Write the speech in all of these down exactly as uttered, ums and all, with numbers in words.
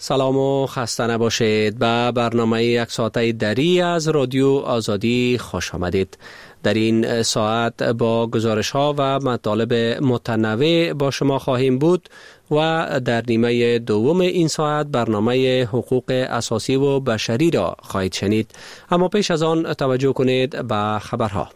سلام و خسته نباشید. به برنامه یک ساعته دری از رادیو آزادی خوش آمدید. در این ساعت با گزارش ها و مطالب متنوع با شما خواهیم بود و در نیمه دوم این ساعت برنامه حقوق اساسی و بشری را خواهید شنید. اما پیش از آن توجه کنید به خبرها.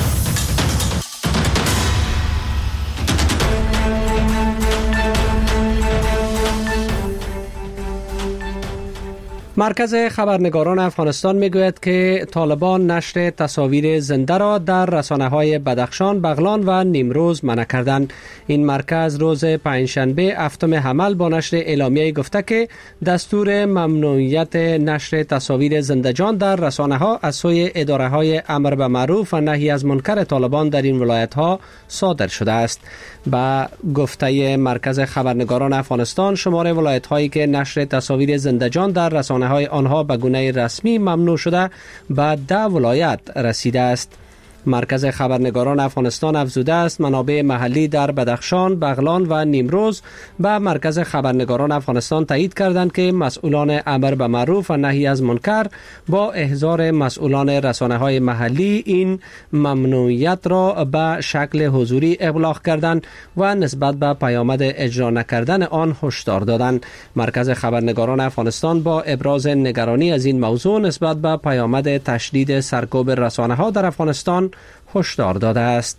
مرکز خبرنگاران افغانستان میگوید که طالبان نشر تصاویر زنده را در رسانه‌های بدخشان، بغلان و نیمروز منع کردند. این مرکز روز پنجشنبه هفتم حمل با نشر اعلامیه گفته که دستور ممنوعیت نشر تصاویر زنده‌جان در رسانه‌ها از سوی اداره‌های امر به معروف و نهی از منکر طالبان در این ولایت‌ها صادر شده است. با گفته مرکز خبرنگاران افغانستان، شمار ولایت‌هایی که نشر تصاویر زنده‌جان در رسانه های آنها به گونه رسمی ممنوع شده به ده ولایت رسیده است. مرکز خبرنگاران افغانستان افزوده است منابع محلی در بدخشان، بغلان و نیمروز به مرکز خبرنگاران افغانستان تایید کردند که مسئولان امر به معروف و نهی از منکر با احضار مسئولان رسانه های محلی این ممنوعیت را به شکل حضوری ابلاغ کردند و نسبت به پیامد اجرا نکردن آن هشدار دادند. مرکز خبرنگاران افغانستان با ابراز نگرانی از این موضوع نسبت به پیامد تشدید سرکوب رسانه ها در افغانستان هشدار داده است.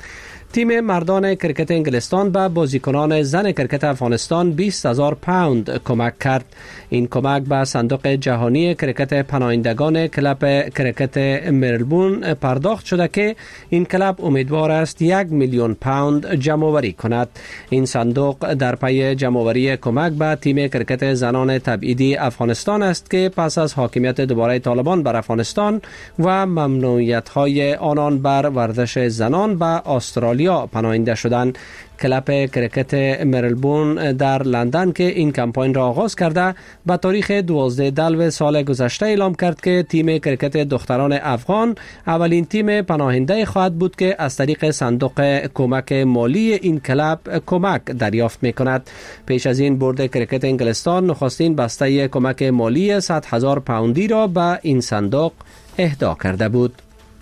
تیم مردان کرکت انگلستان به بازیکنان زن کرکت افغانستان بیست هزار پوند کمک کرد. این کمک به صندوق جهانی کرکت پناهندگان کلب کرکت ملبورن پرداخت شده که این کلب امیدوار است یک میلیون پوند جمع‌آوری کند. این صندوق در پی جمع‌آوری کمک به تیم کرکت زنان تبعیدی افغانستان است که پس از حاکمیت دوباره طالبان بر افغانستان و ممنوعیت‌های آنان بر ورزش زنان به استرالیا پناهنده شدند. کلب کرکت ملبورن در لندن که این کمپاین را آغاز کرده به تاریخ دوازده دلو سال گذشته اعلام کرد که تیم کرکت دختران افغان اولین تیم پناهنده خواهد بود که از طریق صندوق کمک مالی این کلب کمک دریافت می کند. پیش از این بورد کرکت انگلستان نخستین بسته کمک مالی صد هزار پوندی را به این صندوق اهدا کرده بود.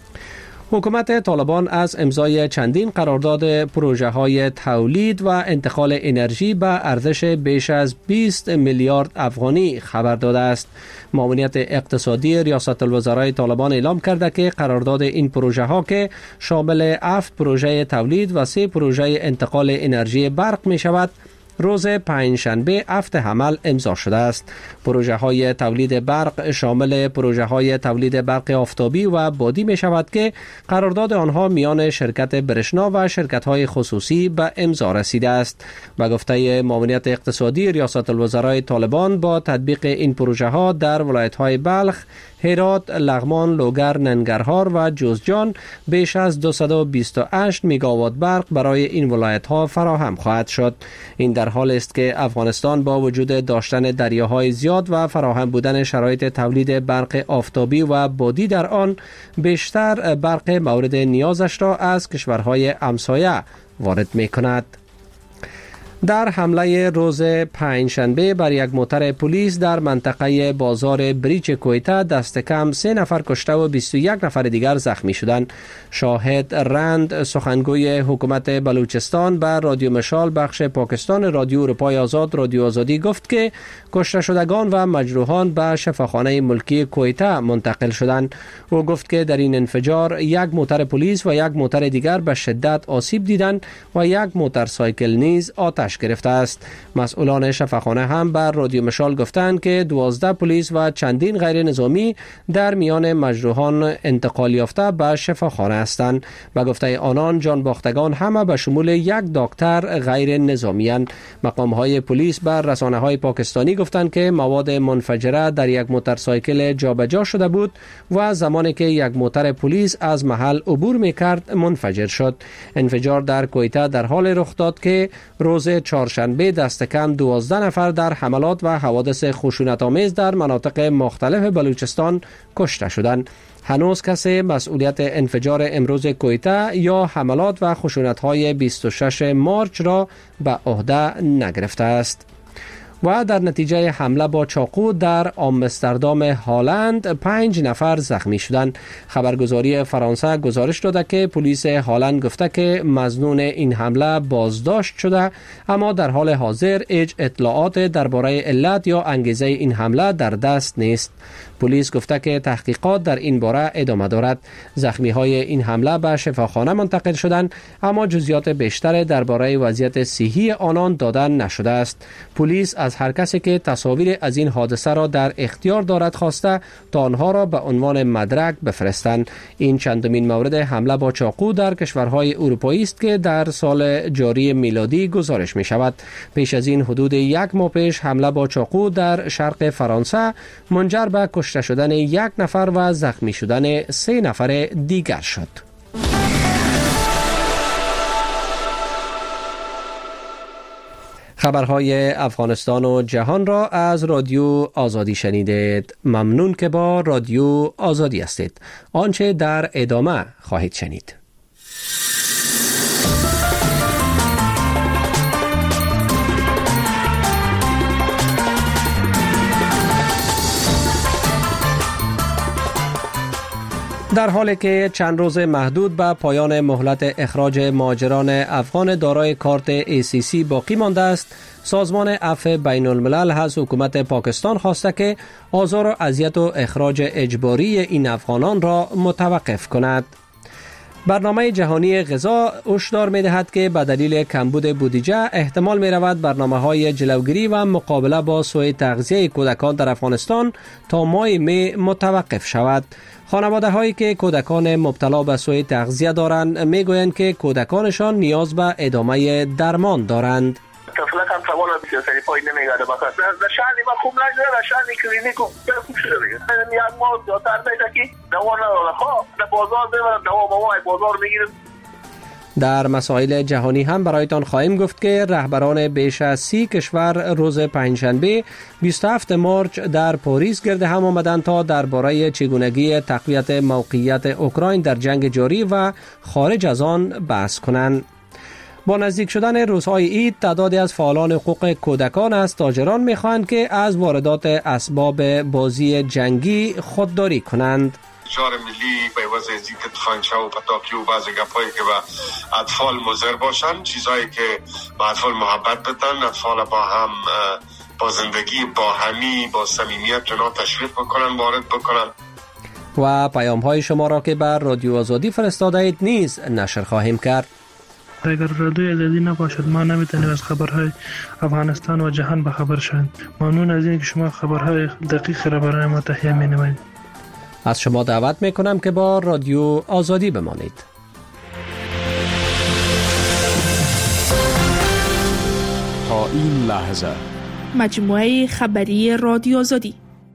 حکومت طالبان از امضای چندین قرارداد پروژه های تولید و انتقال انرژی به ارزش بیش از بیست میلیارد افغانی خبر داده است. معاونیت اقتصادی ریاست الوزرای طالبان اعلام کرده که قرارداد این پروژه ها که شامل هفت پروژه تولید و سه پروژه انتقال انرژی برق می شود روز پنجشنبه هفت حمل امضا شده است. پروژه های تولید برق شامل پروژه های تولید برق آفتابی و بادی می شود که قرارداد آنها میان شرکت برشنا و شرکت های خصوصی به امضا رسیده است. به گفته معاونیت اقتصادی ریاست الوزرای طالبان با تطبیق این پروژه ها در ولایت های بلخ، هرات، لغمان، لوگر، ننگرهار و جوزجان بیش از دویست و بیست و هشت میگاوات برق برای این ولایت ها فراهم خواهد شد. این در حال است که افغانستان با وجود داشتن دریاهای زیاد و فراهم بودن شرایط تولید برق آفتابی و بادی در آن بیشتر برق مورد نیازش را از کشورهای همسایه وارد می کند. در حمله روز پنجشنبه بر یک موتر پلیس در منطقه بازار بریچ کویته دست کم سه نفر کشته و بیست و یک نفر دیگر زخمی شدند. شاهد رند سخنگوی حکومت بلوچستان به رادیو مشال بخش پاکستان رادیو اروپای آزاد رادیو آزادی گفت که کشته شدگان و مجروحان به شفاخانه ملکی کویته منتقل شدند. او گفت که در این انفجار یک موتر پلیس و یک موتر دیگر به شدت آسیب دیدند و یک موتورسایکل نیز آتش گرفته است. مسئولان شفاخانه هم بر رادیو مشال گفتند که دوازده پلیس و چندین غیر نظامی در میان مجروحان انتقال یافته به شفاخانه هستند. به گفته آنان جان باختگان همه به شمول یک دکتر غیر نظامی اند. مقام های پلیس بر رسانه های پاکستانی گفتند که مواد منفجره در یک موتورسایکل جابجا شده بود و زمانی که یک موتر پلیس از محل عبور میکرد منفجر شد. انفجار در کویته در حال رخ داد که روز چهارشنبه دست کم دوازده نفر در حملات و حوادث خشونت‌آمیز در مناطق مختلف بلوچستان کشته شدند. هنوز کسی مسئولیت انفجار امروز کویته یا حملات و خشونت‌های بیست و شش مارچ را به عهده نگرفته است. و در نتیجه حمله با چاقو در آمستردام هلند پنج نفر زخمی شدند. خبرگزاری فرانسه گزارش داده که پلیس هلند گفته که مظنون این حمله بازداشت شده، اما در حال حاضر هیچ اطلاعات درباره علت یا انگیزه این حمله در دست نیست. پلیس گفته که تحقیقات در این باره ادامه دارد. زخمی های این حمله به شفاخانه منتقل شدند، اما جزئیات بیشتر درباره وضعیت صحی آنان داده نشده است. پلیس از هر کسی که تصاویر از این حادثه را در اختیار دارد خواسته تا آنها را به عنوان مدرک بفرستند. این چندمین مورد حمله با چاقو در کشورهای اروپایی است که در سال جاری میلادی گزارش می شود. پیش از این حدود یک ماه پیش حمله با چاقو در شرق فرانسه منجر به کشته شدن یک نفر و زخمی شدن سه نفر دیگر شد. خبرهای افغانستان و جهان را از رادیو آزادی شنیدید. ممنون که با رادیو آزادی هستید. آنچه در ادامه خواهید شنید. در حالی که چند روز محدود به پایان مهلت اخراج مهاجران افغان دارای کارت ای سی سی باقی مانده است، سازمان عفو بین الملل از حکومت پاکستان خواسته که آزار و اذیت و اخراج اجباری این افغانان را متوقف کند. برنامه جهانی غذا هشدار می‌دهد که به دلیل کمبود بودجه احتمال می‌رود برنامه‌های جلوگیری و مقابله با سوء تغذیه کودکان در افغانستان تا ماه می متوقف شود. خانواده هایی که کودکان مبتلا به سوء تغذیه دارند میگویند که کودکانشان نیاز به ادامه درمان دارند. طفلک هم توان سیاستی پای نمیگرده بخاطر در شهری ما خوب نگذره، در شهری کلینیک خوب شده دیگه. یک ماه داتر بیده که دوا نداره، خواه در بازار ببرم دوا موای بازار میگیرم. در مسائل جهانی هم برایتان خواهیم گفت که رهبران بیش از سی کشور روز پنجشنبه بیست و هفتم مارچ در پاریس گرد هم آمدند تا درباره چگونگی تقویت موقعیت اوکراین در جنگ جاری و خارج از آن بحث کنند. با نزدیک شدن روزهای عید تعدادی از فعالان حقوق کودکان از تاجران می‌خواهند که از واردات اسباب بازی جنگی خودداری کنند. جار ملی به وضع زیکت خانچه و پتاکی و بعضی گپایی که به اطفال مضر باشن، چیزایی که به اطفال محبت بدن، اطفال با هم با زندگی با همی با صمیمیت اونا تشویق بکنن، وارد بکنن. و پیام های شما را که بر رادیو آزادی فرستاده اید نیز نشر خواهیم کرد. اگر رادیو آزادی نباشد ما نمیتونیم از خبرهای افغانستان و جهان به خبر شویم. ممنون از اینکه شما خبرهای دقیق را برای ما تهیه می‌نمایید. از شما دعوت میکنم که با رادیو آزادی بمانید. تا این لحظه مجموعه خبری رادیو آزادی.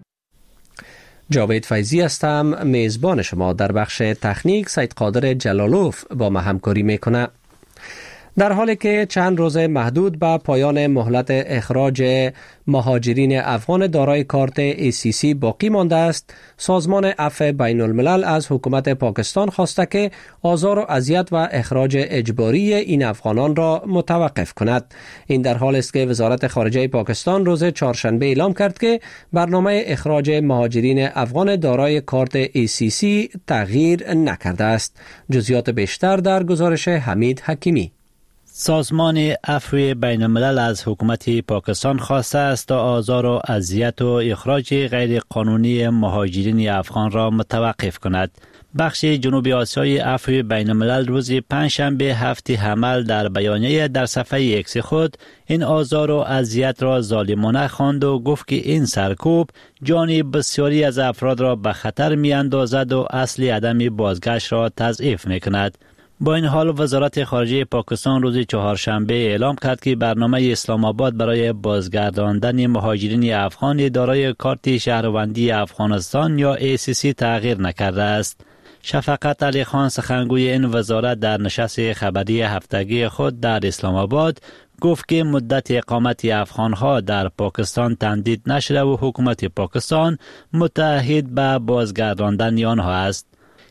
جاوید فیضی هستم، میزبان شما. در بخش تکنیک سید قادر جلالوف با ما همکاری میکنه. در حالی که چند روز محدود به پایان مهلت اخراج مهاجرین افغان دارای کارت ای سی سی باقی مانده است، سازمان عفو بین الملل از حکومت پاکستان خواسته که آزار و اذیت و اخراج اجباری این افغانان را متوقف کند. این در حال است که وزارت خارجه پاکستان روز چهارشنبه اعلام کرد که برنامه اخراج مهاجرین افغان دارای کارت ای سی سی تغییر نکرده است. جزئیات بیشتر در گزارش حمید حکیمی. سازمان عفو بین الملل از حکومت پاکستان خواسته است تا آزار و اذیت و اخراج غیر قانونی مهاجرین افغان را متوقف کند. بخش جنوبی آسیای عفو بین الملل روز پنجشنبه هفته حمل در بیانیه در صفحه ایکس خود این آزار و اذیت را ظالمانه خواند و گفت که این سرکوب جان بسیاری از افراد را به خطر می اندازد و اصل عدم بازگشت را تضعیف می کند. با این حال وزارت خارجه پاکستان روز چهارشنبه اعلام کرد که برنامه اسلام آباد برای بازگرداندن مهاجرین افغان دارای کارت شهروندی افغانستان یا ای سی سی تغییر نکرده است. شفقت علی خان سخنگوی این وزارت در نشست خبری هفتگی خود در اسلام آباد گفت که مدت اقامت افغانها در پاکستان تمدید نشده و حکومت پاکستان متعهد به بازگرداندن آنها است.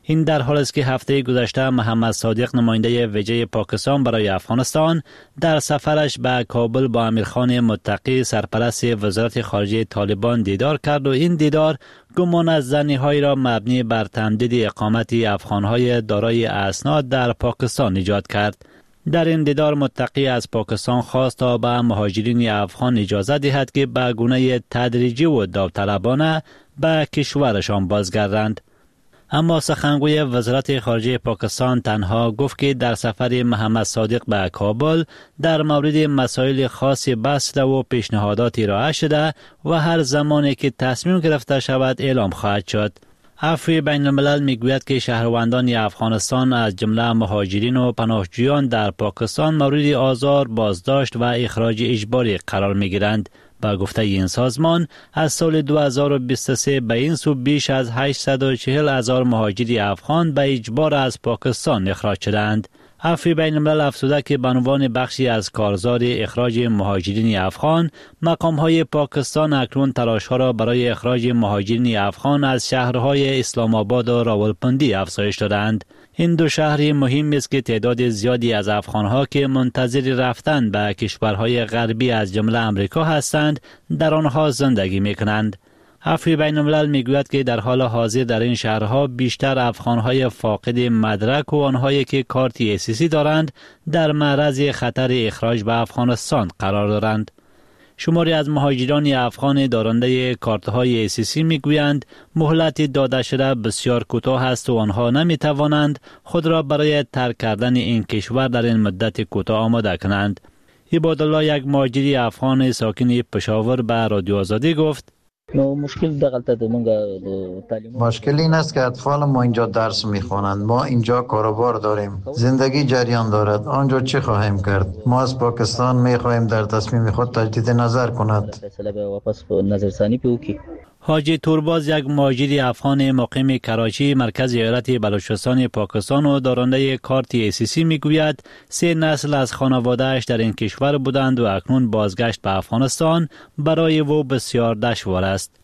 این در حالی است که هفته گذشته محمد صادق نماینده ویژه پاکستان برای افغانستان در سفرش به کابل با امیرخان متقی سرپرست وزارت خارجه طالبان دیدار کرد و این دیدار گمان از زنی‌هایی را مبنی بر تمدید اقامت افغان‌های دارای اسناد در پاکستان ایجاد کرد. در این دیدار متقی از پاکستان خواست تا به مهاجرین افغان اجازه دهد که به گونه تدریجی و داوطلبانه به کشورشان بازگردند. اما سخنگوی وزارت خارجه پاکستان تنها گفت که در سفر محمد صادق به کابل در مورد مسائل خاصی بحث و پیشنهاداتی ارائه شده و هر زمانی که تصمیم گرفته شود اعلام خواهد شد. عفو بین الملل میگوید که شهروندان افغانستان از جمله مهاجرین و پناهجویان در پاکستان مورد آزار، بازداشت و اخراج اجباری قرار میگیرند. با گفته این سازمان از سال دو هزار و بیست و سه به این سو بیش از هشتصد و چهل هزار مهاجر افغان به اجبار از پاکستان اخراج شدند. عفو بین الملل افزوده که به عنوان بخشی از کارزار اخراج مهاجرین افغان، مقام‌های پاکستان اکنون تلاش‌ها را برای اخراج مهاجرین افغان از شهرهای اسلام آباد و راولپندی افزایش دادند. این دو شهر مهم است که تعداد زیادی از افغان‌ها که منتظر رفتن به کشورهای غربی از جمله امریکا هستند، در آنها زندگی می‌کنند. عفو بین الملل میگوید که در حال حاضر در این شهرها بیشتر افغانهای فاقد مدرک و آنهایی که کارت ایسیسی دارند در معرض خطر اخراج به افغانستان قرار دارند. شماری از مهاجران افغان دارنده کارت‌های ایسیسی میگویند مهلت داده شده بسیار کوتاه است و آنها نمیتوانند خود را برای ترک کردن این کشور در این مدت کوتاه آماده کنند. عبادالله، یک مهاجر افغان ساکن پشاور، به رادیو آزادی گفت: نو مشکل دغلطه د مونږ د تعلیم مشکل این است که اطفال ما اینجا درس میخوانند. ما اینجا کاروبار داریم، زندگی جریان دارد. آنجا چه خواهیم کرد؟ ما از پاکستان میخواهیم در تصمیم خود تجدید نظر کند. فیصله به واپس نظرثانی پیوکی. حاجی تورباز، یک مهاجر افغان مقیم کراچی، مرکز ایالت بلوچستان پاکستان و دارنده کارت ایسیسی میگوید سه نسل از خانواده‌اش در این کشور بودند و اکنون بازگشت به افغانستان برای او بسیار دشوار است.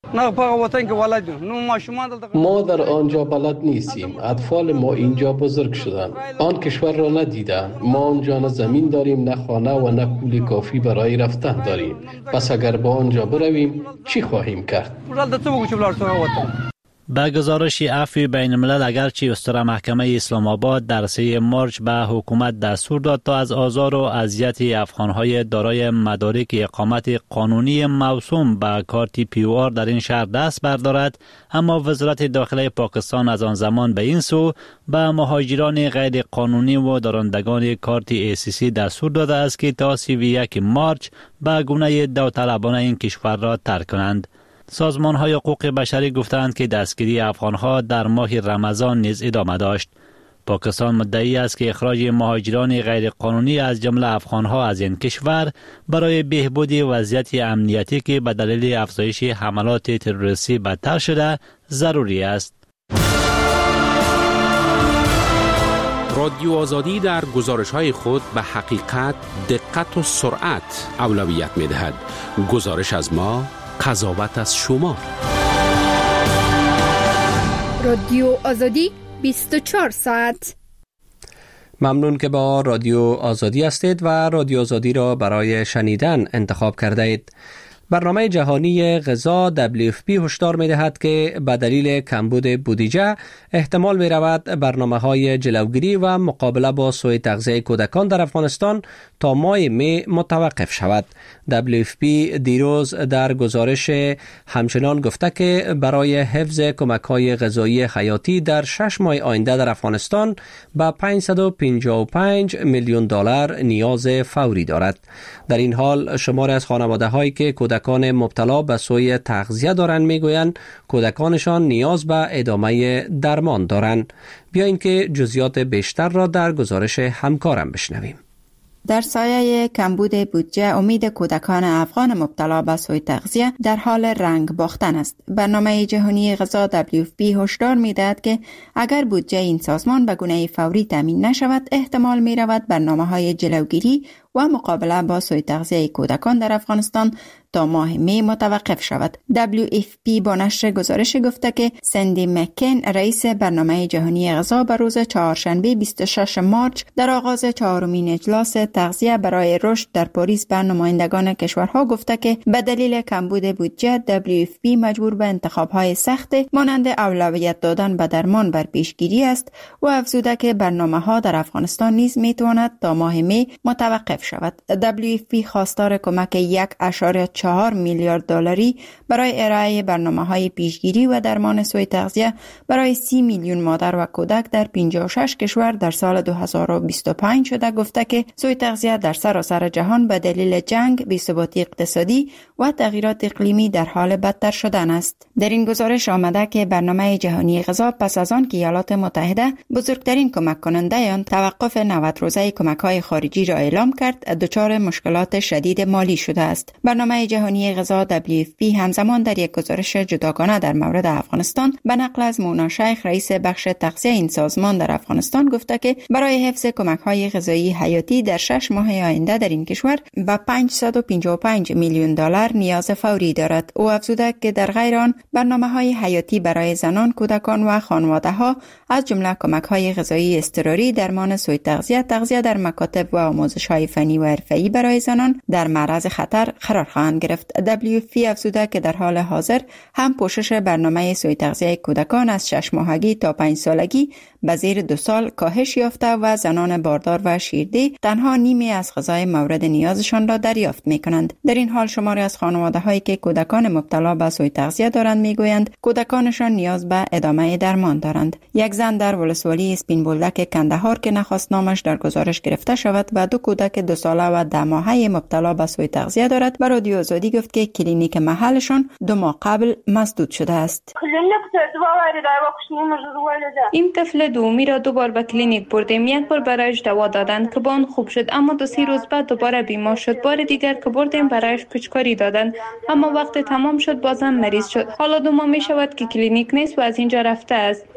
ما در آنجا بلد نیستیم. اطفال ما اینجا بزرگ شدند، آن کشور را ندیدند. ما آنجا نه زمین داریم، نه خانه و نه پول کافی برای رفتن داریم. پس اگر با آنجا برویم چی خواهیم کرد؟ به گزارش عفو بین الملل، اگرچه استرا محکمه اسلام آباد در سه مارچ به حکومت دستور داد تا از آزار و اذیت افغانهای دارای مدارک اقامت قانونی موسوم به کارت پی او آر در این شهر دست بردارد، اما وزارت داخله پاکستان از آن زمان به این سو به مهاجران غیر قانونی و دارندگان کارت ایسیسی دستور داده است که تا سی و یک مارچ به گونه داوطلبانه این کشور را ترک کنند. سازمان‌های حقوق بشری گفتند که دستگیری افغان‌ها در ماه رمضان نیز ادامه داشت. پاکستان مدعی است که اخراج مهاجران غیر قانونی از جمله افغان‌ها از این کشور برای بهبود وضعیت امنیتی که به دلیل افزایش حملات تروریستی بدتر شده ضروری است. رادیو آزادی در گزارش‌های خود به حقیقت، دقت و سرعت اولویت می‌دهد. گزارش از ما، قضاوت از شما. رادیو آزادی بیست و چهار ساعت. ممنون که با رادیو آزادی هستید و رادیو آزادی را برای شنیدن انتخاب کرده اید. برنامه جهانی غذا دبلیو اف پی هشدار می دهد که به دلیل کمبود بودجه احتمال می رود برنامه‌های جلوگیری و مقابله با سوء تغذیه کودکان در افغانستان تا ماه می متوقف شود. دبلیو اف پی دیروز در گزارش همچنان گفته که برای حفظ کمک‌های غذایی حیاتی در شش ماه آینده در افغانستان به پانصد و پنجاه و پنج میلیون دلار نیاز فوری دارد. در این حال شماری از خانواده‌هایی که کودکان مبتلا به سوء تغذیه دارند میگویند کودکانشان نیاز به ادامه درمان دارند. بیایید که جزئیات بیشتر را در گزارش همکارم بشنویم. در سایه کمبود بودجه امید کودکان افغان مبتلا به سوء تغذیه در حال رنگ باختن است. برنامه جهانی غذا دبلیو اف پی هشدار می‌دهد که اگر بودجه این سازمان به گونه فوری تامین نشود احتمال می‌رود برنامه‌های جلوگیری و مقابله با سوء تغذیه کودکان در افغانستان تا ماه می متوقف شود. دبلیو اف پی با نشر گزارش گفته که سندی مکن رئیس برنامه جهانی غذا به روز چهارشنبه بیست و ششم مارچ در آغاز چهارمین اجلاس تغذیه برای رشد در پاریس به نمایندگان کشورها گفته که به دلیل کمبود بودجه دبلیو اف پی مجبور به انتخاب‌های سخت مانند اولویت دادن به درمان بر پیشگیری است و افزوده که برنامه‌ها در افغانستان نیز میتواند تا ماه می متوقف شود. دبلیو اف پی خواستار کمک یک اشاره چهار میلیارد دلاری برای ارائه برنامه‌های پیشگیری و درمان سوء تغذیه برای سی میلیون مادر و کودک در پنجاه و شش کشور در سال دو هزار و بیست و پنج شده گفته که سوء تغذیه در سراسر جهان به دلیل جنگ، بی‌ثباتی اقتصادی و تغییرات اقلیمی در حال بدتر شدن است. در این گزارش آمده که برنامه جهانی غذا پس از آن که ایالات متحده بزرگترین کمک کننده آن توقف نود روزه کمک‌های خارجی را اعلام کرد، دچار مشکلات شدید مالی شده است. برنامه جهانی غذا دبلیو اف پی همزمان در یک گزارش جداگانه در مورد افغانستان به نقل از مونا شیخ رئیس بخش تغذیه این سازمان در افغانستان گفته که برای حفظ کمک‌های غذایی حیاتی در شش ماه آینده در این کشور به پانصد و پنجاه و پنج میلیون دلار نیاز فوری دارد. او افزوده که در غیر آن برنامه‌های حیاتی برای زنان، کودکان و خانواده‌ها از جمله کمک‌های غذایی اضطراری، درمان سوء تغذیه، تغذیه در مکاتب و آموزش‌های فنی و حرفه‌ای برای زنان در معرض خطر قرار خواهند گرفت. دبلیو اف پی افزوده که در حال حاضر هم پوشش برنامه سوء تغذیه کودکان از شش ماهگی تا پنج سالگی به زیر دو سال کاهش یافته و زنان باردار و شیرده تنها نیمی از غذای مورد نیازشان را دریافت می‌کنند. در این حال شماری از خانواده‌هایی که کودکان مبتلا به سوء تغذیه دارند می‌گویند کودکانشان نیاز به ادامه درمان دارند. یک زن در ولسوالی اسپین بولدک کندهار که نخواست نامش در گزارش گرفته شود و دو کودک دو ساله و ده ماهه مبتلا به سوء تغذیه دارد، به رادیو آزادی گفت که کلینیک محلشان دو ماه قبل مسدود شده است. این طفل دومی را دو بار به کلینیک بردیم. یک بار برایش دوا دادند که با آن خوب شد، اما دو سه روز بعد دوباره بیمار شد. بار دیگر که بردیم برایش پچکاری دادند، اما وقت تمام شد بازم مریض شد. حالا دو ماه می شود که کلینیک نیست و از اینجا رفته است.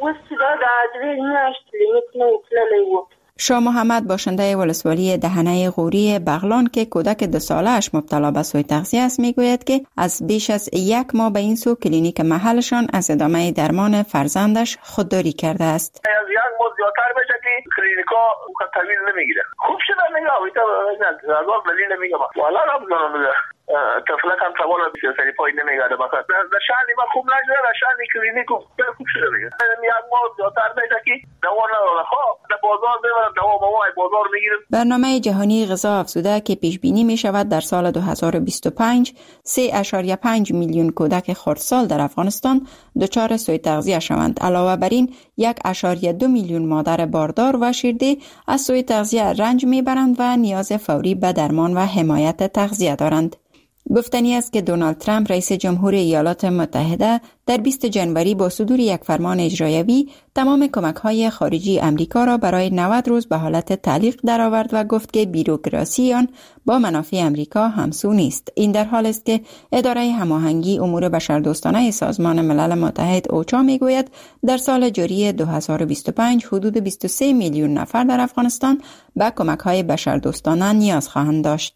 شاه محمد باشنده ولسوالی دهنه غوری بغلان که کودک دو ساله اش مبتلا به سوء تغذیه است میگوید که از بیش از یک ماه به این سو کلینیک محلشان از ادامه درمان فرزندش خودداری کرده است. از یک ماه زیادتر بشه که کلینیکا تحویل نمیگیره. خوب شده میگه اویتا از آن دلیل میگه والا رمضان طفلک هم توان سیاستی پای نمیگرده بخاطر در شهری ما خوب نشده در شهری کلینیک خوب شده دیگه. یک ماه زیادتر بشه که دوا نداره خواه در بازار ببرن دوا موای بازار میگیرن. برنامه جهانی غذا افزوده که پیش بینی می شود در سال دو هزار و بیست و پنج سه ممیز پنج میلیون کودک خردسال در افغانستان دچار سوء تغذیه شوند. علاوه بر این یک ممیز دو میلیون مادر باردار و شیرده از سوء تغذیه رنج میبرند و نیاز فوری به درمان و حمایت تغذیه دارند. گفتنی است که دونالد ترامپ رئیس جمهور ایالات متحده در بیست جنوری با صدور یک فرمان اجرایی تمام کمک‌های خارجی امریکا را برای نود روز به حالت تعلیق درآورد و گفت که بیروکراسی آن با منافع امریکا همسو نیست. این در حال است که اداره هماهنگی امور بشردوستانه سازمان ملل متحد اوچا میگوید در سال جاری دو هزار و بیست و پنج حدود بیست و سه میلیون نفر در افغانستان به کمک‌های بشردوستانه نیاز خواهند داشت.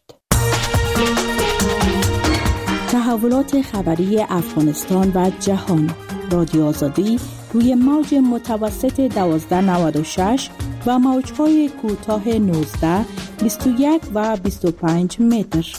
تحولات خبری افغانستان و جهان. رادیو آزادی روی موج متوسط دوازده نود و شش و موج‌های کوتاه نوزده، بیست و یک و بیست و پنج متر.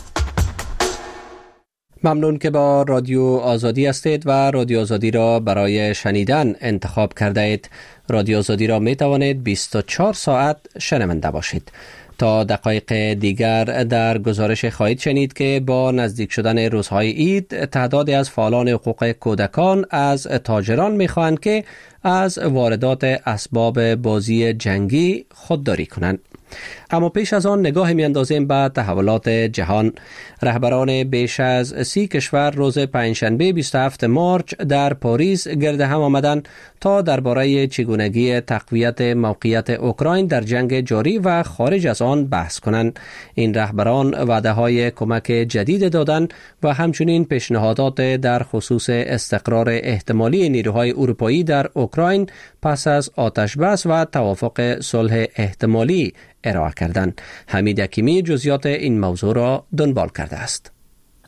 ممنون که با رادیو آزادی هستید و رادیو آزادی را برای شنیدن انتخاب کرده اید. رادیو آزادی را می توانید بیست و چهار ساعت شنونده باشید. تا دقایق دیگر در گزارش خواهید شنید که با نزدیک شدن روزهای عید تعدادی از فعالان حقوق کودکان از تاجران می‌خواهند که از واردات اسباب بازی جنگی خودداری کنند. اما پیش از آن نگاه می‌اندازیم به تحولات جهان. رهبران بیش از سی کشور روز پنجشنبه بیست و هفتم مارچ در پاریس گرد هم آمدند تا درباره چگونگی تقویت موقعیت اوکراین در جنگ جاری و خارج از آن بحث کنند. این رهبران وعده‌های کمک جدید دادند و همچنین پیشنهادات در خصوص استقرار احتمالی نیروهای اروپایی در اوکراین پس از آتش بس و توافق صلح احتمالی ارائه کردند. حمید حکیمی جزئیات این موضوع را دنبال کرده است.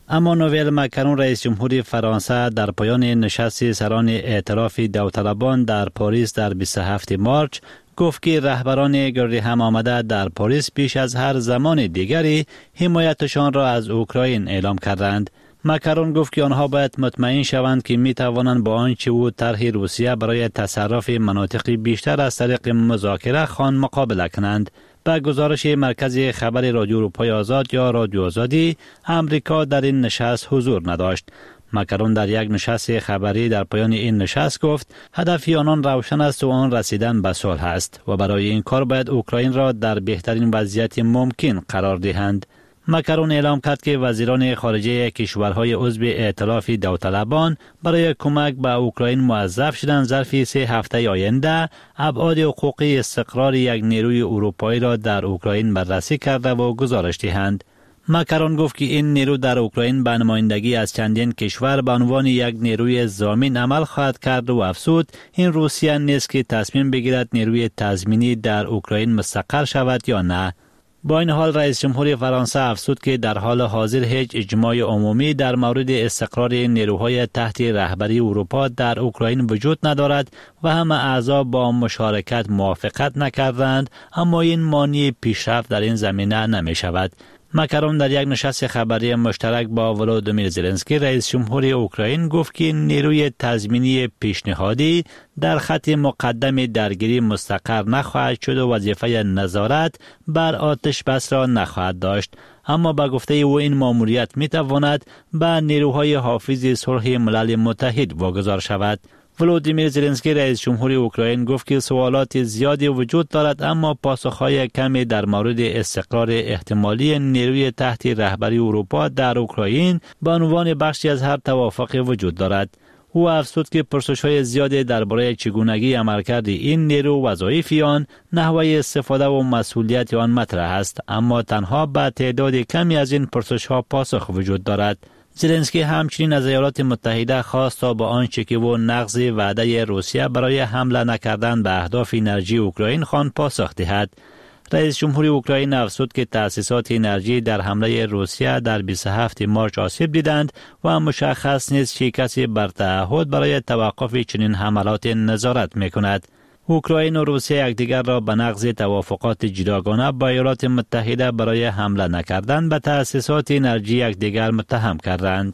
اما نوئل مکرون رئیس جمهوری فرانسه در پایان نشست سران ائتلاف داوطلبان در پاریس در بیست و هفتم مارس گفت که رهبران گرد هم آمده در پاریس بیش از هر زمان دیگری حمایتشان را از اوکراین اعلام کردند. مکرون گفت که آنها باید مطمئن شوند که می توانند با آنچه او طرح روسیه برای تصرف مناطق بیشتر از طریق مذاکره خان مقابله کنند. به گزارش مرکز خبر رادیو اروپای آزاد یا رادیو آزادی، امریکا در این نشست حضور نداشت. مکرون در یک نشست خبری در پایان این نشست گفت هدف آنان روشن است و آن رسیدن به صلح است و برای این کار باید اوکراین را در بهترین وضعیت ممکن قرار دهند. مکرون اعلام کرد که وزیران خارجه کشورهای عضو ائتلاف داوطلبان برای کمک به اوکراین موظف شدند ظرف سه هفته آینده ابعاد حقوقی استقرار یک نیروی اروپایی را در اوکراین بررسی کرده و گزارش دهند. مکرون گفت که این نیرو در اوکراین به نمایندگی از چندین کشور به عنوان یک نیروی ضامن عمل خواهد کرد و افزود این روسیه نیست که تصمیم بگیرد نیروی تضمینی در اوکراین مستقر شود یا نه. با این حال رئیس جمهوری فرانسه افزود که در حال حاضر هیچ اجماع عمومی در مورد استقرار نیروهای تحت رهبری اروپا در اوکراین وجود ندارد و همه اعضا با مشارکت موافقت نکردند، اما این مانع پیشرفت در این زمینه نمی شود. مکرون در یک نشست خبری مشترک با ولودیمیر زلنسکی رئیس جمهوری اوکراین گفت که نیروی تضمینی پیشنهادی در خط مقدم درگیری مستقر نخواهد شد و وظیفه نظارت بر آتش بس را نخواهد داشت، اما به گفته او این ماموریت می تواند به نیروهای حافظ صلح ملل متحد واگذار شود. ولودیمیر زلنسکی رئیس جمهوری اوکراین گفت که سوالات زیادی وجود دارد، اما پاسخهای کمی در مورد استقرار احتمالی نیروی تحت رهبری اروپا در اوکراین به عنوان بخشی از هر توافق وجود دارد. او افزود که پرسش‌های زیادی درباره چگونگی عملکرد این نیرو، وظایف آن، نحوه استفاده و مسئولیت آن مطرح است، اما تنها به تعداد کمی از این پرسش‌ها پاسخ وجود دارد. زلنسکی همچنین از ایالات متحده خواست تا با آنچه که او نقض وعده روسیه برای حمله نکردن به اهداف انرژی اوکراین خوان پاسخ دهد. رئیس جمهوری اوکراین افزود که تأسیسات انرژی در حمله روسیه در بیست و هفتم مارس آسیب دیدند و مشخص نیست که کسی بر تعهد برای توقف چنین حملات نظارت می‌کند. اوکراین و روسیه یکدیگر را به نقض توافقات جداگانه با ایالات متحده برای حمله نکردن به تأسیسات انرژی یکدیگر متهم کردند.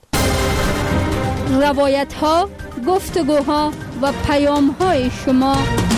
روایت ها، گفتگوها و پیام های شما.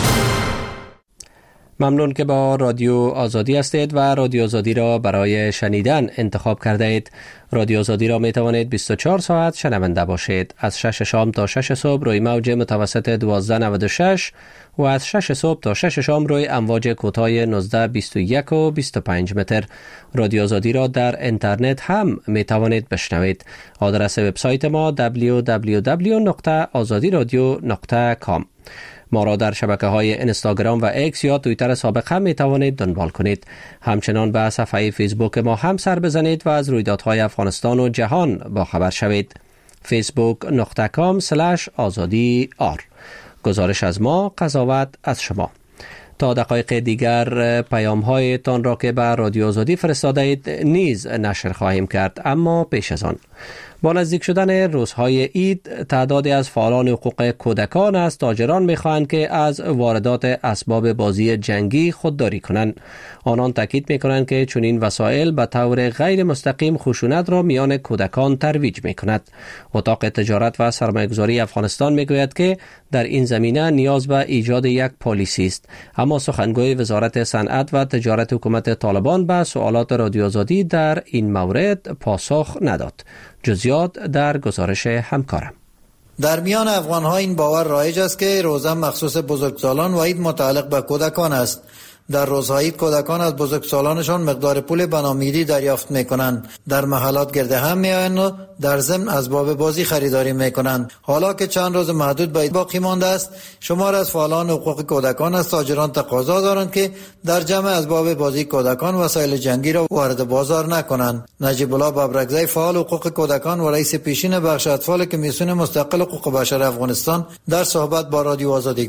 ممنون که با رادیو آزادی هستید و رادیو آزادی را برای شنیدن انتخاب کرده اید. رادیو آزادی را می توانید بیست و چهار ساعت شنونده باشید. از شش شام تا شش صبح روی موج متوسط دوازده نود و شش و از شش صبح تا شش شام روی امواج کوتاه نوزده بیست و یک و بیست و پنج متر. رادیو آزادی را در اینترنت هم می توانید بشنوید. آدرس وبسایت ما دبلیو دبلیو دبلیو دات آزادی رادیو دات کام. ما را در شبکه های اینستاگرام و ایکس یا توییتر سابق هم می توانید دنبال کنید. همچنان به صفحه فیسبوک ما هم سر بزنید و از رویدادهای افغانستان و جهان با خبر شوید. فیسبوک دات کام اسلش آزادی آر. گزارش از ما، قضاوت از شما. تا دقایق دیگر پیام های تان را که به رادیو آزادی فرستاده اید نیز نشر خواهیم کرد، اما پیش از آن با نزدیک شدن روزهای عید تعدادی از فعالان حقوق کودکان از تاجران می‌خواهند که از واردات اسباب بازی جنگی خودداری کنند. آنان تاکید می‌کنند که چنین وسایل به طور غیر مستقیم خشونت را میان کودکان ترویج می‌کند. اتاق تجارت و سرمایه‌گذاری افغانستان می‌گوید که در این زمینه نیاز به ایجاد یک پالیسی است، اما سخنگوی وزارت صنعت و تجارت حکومت طالبان به سوالات رادیو آزادی در این مورد پاسخ نداد. جزئیات در گزارش همکارم. در میان افغان‌ها این باور رایج است که روزه مخصوص بزرگسالان و عید متعلق به کودکان است. در روزهای عید کودکان از بزرگسالانشان مقدار پول بنامیری دریافت می‌کنند. در محلات گرد هم می‌آیند و در ضمن اسباب بازی خریداری می‌کنند. حالا که چند روز محدود به عید باقی مانده است، شمار از فعالان حقوق کودکان از تاجران تقاضا دارند که در جمع اسباب بازی کودکان وسایل جنگی را وارد بازار نکنند. نجیب الله ببرکزی، فعال حقوق کودکان و رئیس پیشین بخش اطفال کمیسیون مستقل حقوق بشر افغانستان، در صحبت با رادیو آزادی گفت: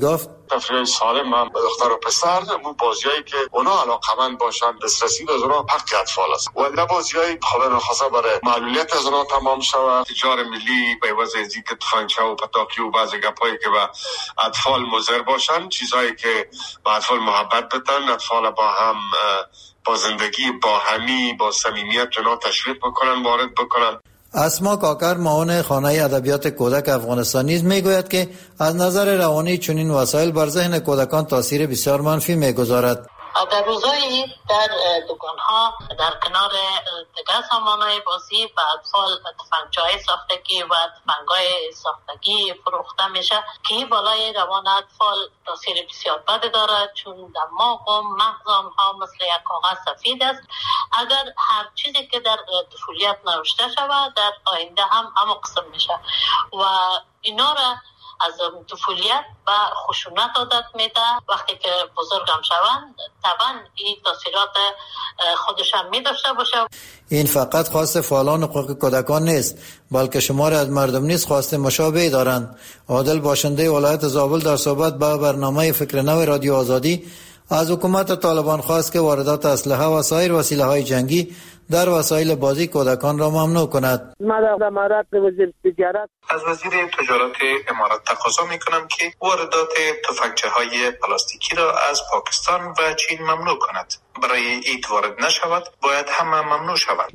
تفریح سالم هم دختر و پسر، مو بازیایی که اونا علاقمند باشن، دسترسی به اونا حق اطفال است و نه بازیایی خدا نخواسته برای معلولیت از اونا تمام شود. تجار ملی به واسه اینکه تفنگچه و پتاکی و بعضی گپایی که به اطفال مضر باشن، چیزایی که به اطفال محبت بدن، اطفال با هم با زندگی با همی با صمیمیت اونا تشویق بکنن، وارد بکنن. اسما کاکر معاون خانه ادبیات کودک افغانستان نیز میگوید که از نظر روانی چنین وسایل بر ذهن کودکان تاثیر بسیار منفی میگذارد. در روزهای در دکان‌ها در کنار دیگر سامان‌های بازی و اطفال تفنگچه‌های ساختگی و تفنگ‌های ساختگی فروخته میشه که بالای روان اطفال تاثیر بسیار بد دارد، چون دماغ و مغز آنها مثل یک کاغذ سفید است. اگر هر چیزی که در طفولیت نوشته شود در آینده هم همون قسم میشه و اینا را از طفولیت و خشونت عادت میده. وقتی که بزرگم شوند طبعا این تاثیرات خودش هم می داشته باشه. این فقط خواست فعالان حقوق کودکان نیست، بلکه شمار از مردم نیز خواست مشابهی دارند. عادل باشنده ولایت زابل در صحبت با برنامه فکر نو رادیو آزادی از حکومت طالبان خواست که واردات اسلحه و سایر وسیله‌های جنگی در وسایل بازی کودکان را ممنوع کند. من در امارات وزیر تجارت از وزیر تجارت امارات تقاضا میکنم که واردات تفنگچه‌های پلاستیکی را از پاکستان و چین ممنوع کند. برای اید وارد نشود باید همه ممنوع شود.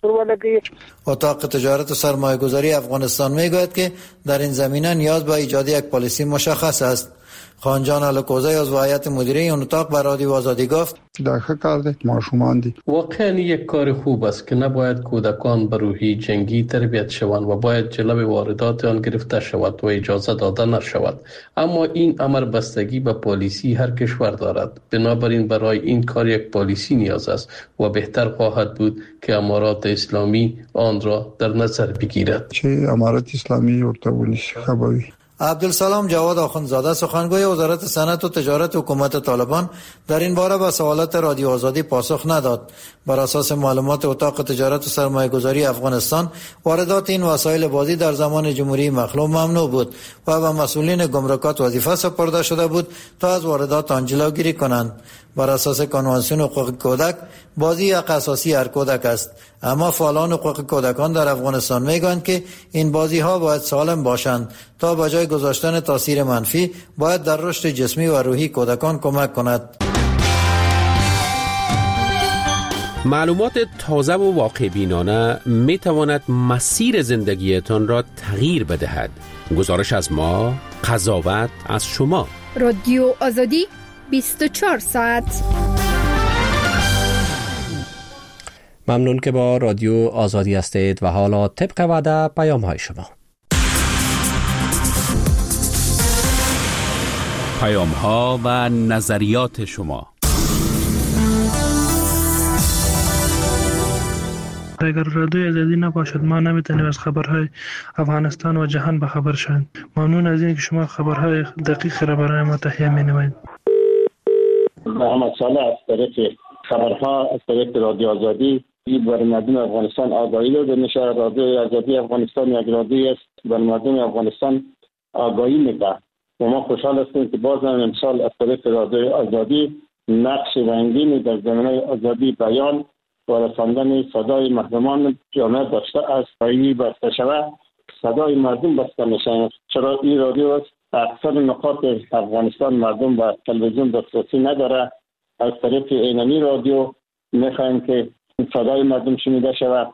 اتاق تجارت و سرمایه‌گذاری افغانستان میگوید که در این زمینه نیاز به ایجاد یک پالیسی مشخص است. خانجان الکوزی از هیئت مدیره این اتاق به رادیو آزادی گفت داخل کرده ماشومان دی واقعا یک کار خوب است که نباید کودکان به روحی جنگی تربیت شوند و باید جلوی واردات آن گرفته شود و اجازه داده نشود، اما این امر بستگی به پالیسی هر کشور دارد. بنابراین برای این کار یک پالیسی نیاز است و بهتر خواهد بود که امارات اسلامی آن را در نظر بگیرد. چه امارات اسلامی ارتباطی خبری عبدالسلام جواد آخوندزاده سخنگوی وزارت صنعت و تجارت حکومت طالبان در این باره به سوالات رادیو آزادی پاسخ نداد. بر اساس معلومات اتاق تجارت و سرمایه‌گذاری افغانستان واردات این وسایل بازی در زمان جمهوری مخلوع ممنوع بود و به مسئولین گمرکات وظیفه سپرده شده بود تا از واردات آن جلوگیری کنند. بر اساس کنوانسیون حقوق کودک بازی حق اساسی هر کودک است، اما فعالان حقوق کودکان در افغانستان میگویند که این بازی ها باید سالم باشند تا به جای گذاشتن تاثیر منفی باید در رشد جسمی و روحی کودکان کمک کند. معلومات تازه و واقع بینانه می تواند مسیر زندگیتان را تغییر بدهد. گزارش از ما، قضاوت از شما. رادیو آزادی بیست و چهار ساعت. ممنون که با رادیو آزادی هستید و حالا طبق وعده پیام های شما. پیام ها و نظریات شما. اگر رادیو آزادی نباشد ما نمیتونیم از خبرهای افغانستان و جهان به خبر شویم. ممنون از اینکه شما خبرهای دقیق را برای ما تهیه می‌نمایید. محمد صالح از طریق خبرها از طریق رادیو آزادی برای مردم افغانستان آگاهی داده میشه. رادیو آزادی افغانستان یک رادیو است برای مردم افغانستان آگاهی میده و ما خوشحال هستیم که باز هم امسال از طریق رادیو آزادی نقش رنگینی در زمینه آزادی بیان و رساندن صدای مردمان جامعه داشته است. این بسته شود صدای مردم بسته میشه، چرا این رادیو است اکثر نقاط افغانستان مردم با تلویزیون دسترسی نداره. از طریق اینمی رادیو میخوایم که صدای مردم شنیده شود.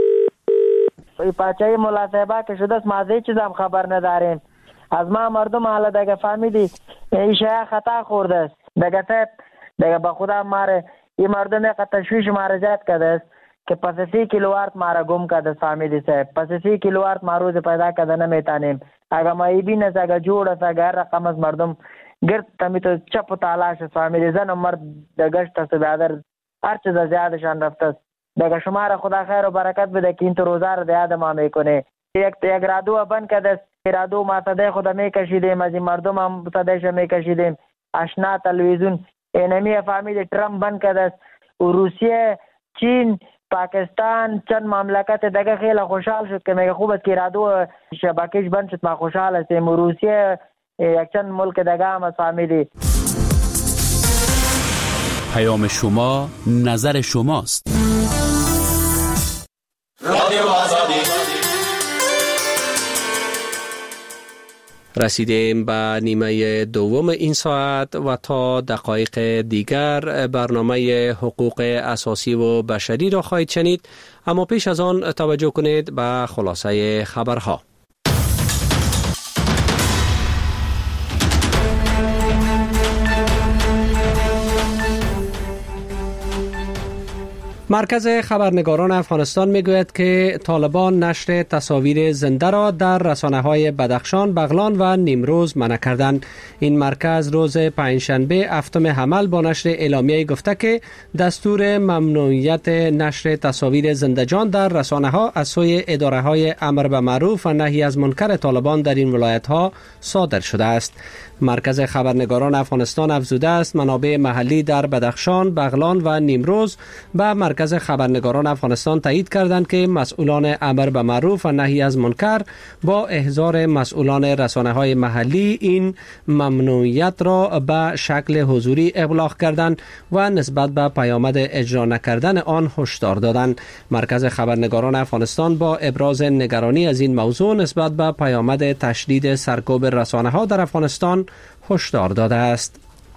پاچه ملاصبه که شده است ما از هیچ چیز هم خبر نداریم. از ما مردم حالا دیگه فهمیدی این شیعه خطا خورده است دیگه تا دیگه به خدا ماره این مردم یک تشویش مارجات کرده است که پس سی کیلووات مارا گم کرده است. فهمیدی صاحب پس سی کیلووات ما روز پیدا کرده نمیتانیم. اگر ما ای بین است اگر جوڑ است اگر رقم از مردم گرد تمی تو چپ و تالاش است. فهمیدی زن و مرد دگشت است بیادر هر چیز زیادشان رفته است. دیگه شما را خدا خیر و برکت بده که این تو روزه را دیاد ما میکنه. یک یک رادیو بند کرده است. رادیو ما صدای خدا میکشیدیم از این مردم هم صدایش میکشیدیم. اشنا تلویزیون اینمی فهمیدی ترامپ بند کرده است. روسیه، چین، پاکستان چند مملکت دیگه خیلی خوشحال شد که میگه خوب است که رادیو شبکه‌اش بند شد. ما خوشحال هستیم. روسیه یک چند ملک دیگه هم از فهمیدی. پیام شما نظر شماست. رادیو آزادی. رسیدیم به نیمه دوم این ساعت و تا دقایق دیگر برنامه حقوق اساسی و بشری را خواهید شنید، اما پیش از آن توجه کنید به خلاصه خبرها. مرکز خبرنگاران افغانستان میگوید که طالبان نشر تصاویر زنده را در رسانه‌های بدخشان، بغلان و نیمروز منع کردند. این مرکز روز پنجشنبه هفتم حمل با نشر اعلامیه گفته که دستور ممنوعیت نشر تصاویر زنده‌جان در رسانه‌ها از سوی اداره‌های امر به معروف و نهی از منکر طالبان در این ولایت‌ها صادر شده است. مرکز خبرنگاران افغانستان افزوده است منابع محلی در بدخشان، بغلان و نیمروز به مرکز خبرنگاران افغانستان تایید کردند که مسئولان امر به معروف و نهی از منکر با احضار مسئولان رسانه‌های محلی این ممنوعیت را به شکل حضوری ابلاغ کردند و نسبت به پیامد اجرا نکردن آن هشدار دادند. مرکز خبرنگاران افغانستان با ابراز نگرانی از این موضوع نسبت به پیامد تشدید سرکوب رسانه‌ها در افغانستان هشدار داده است.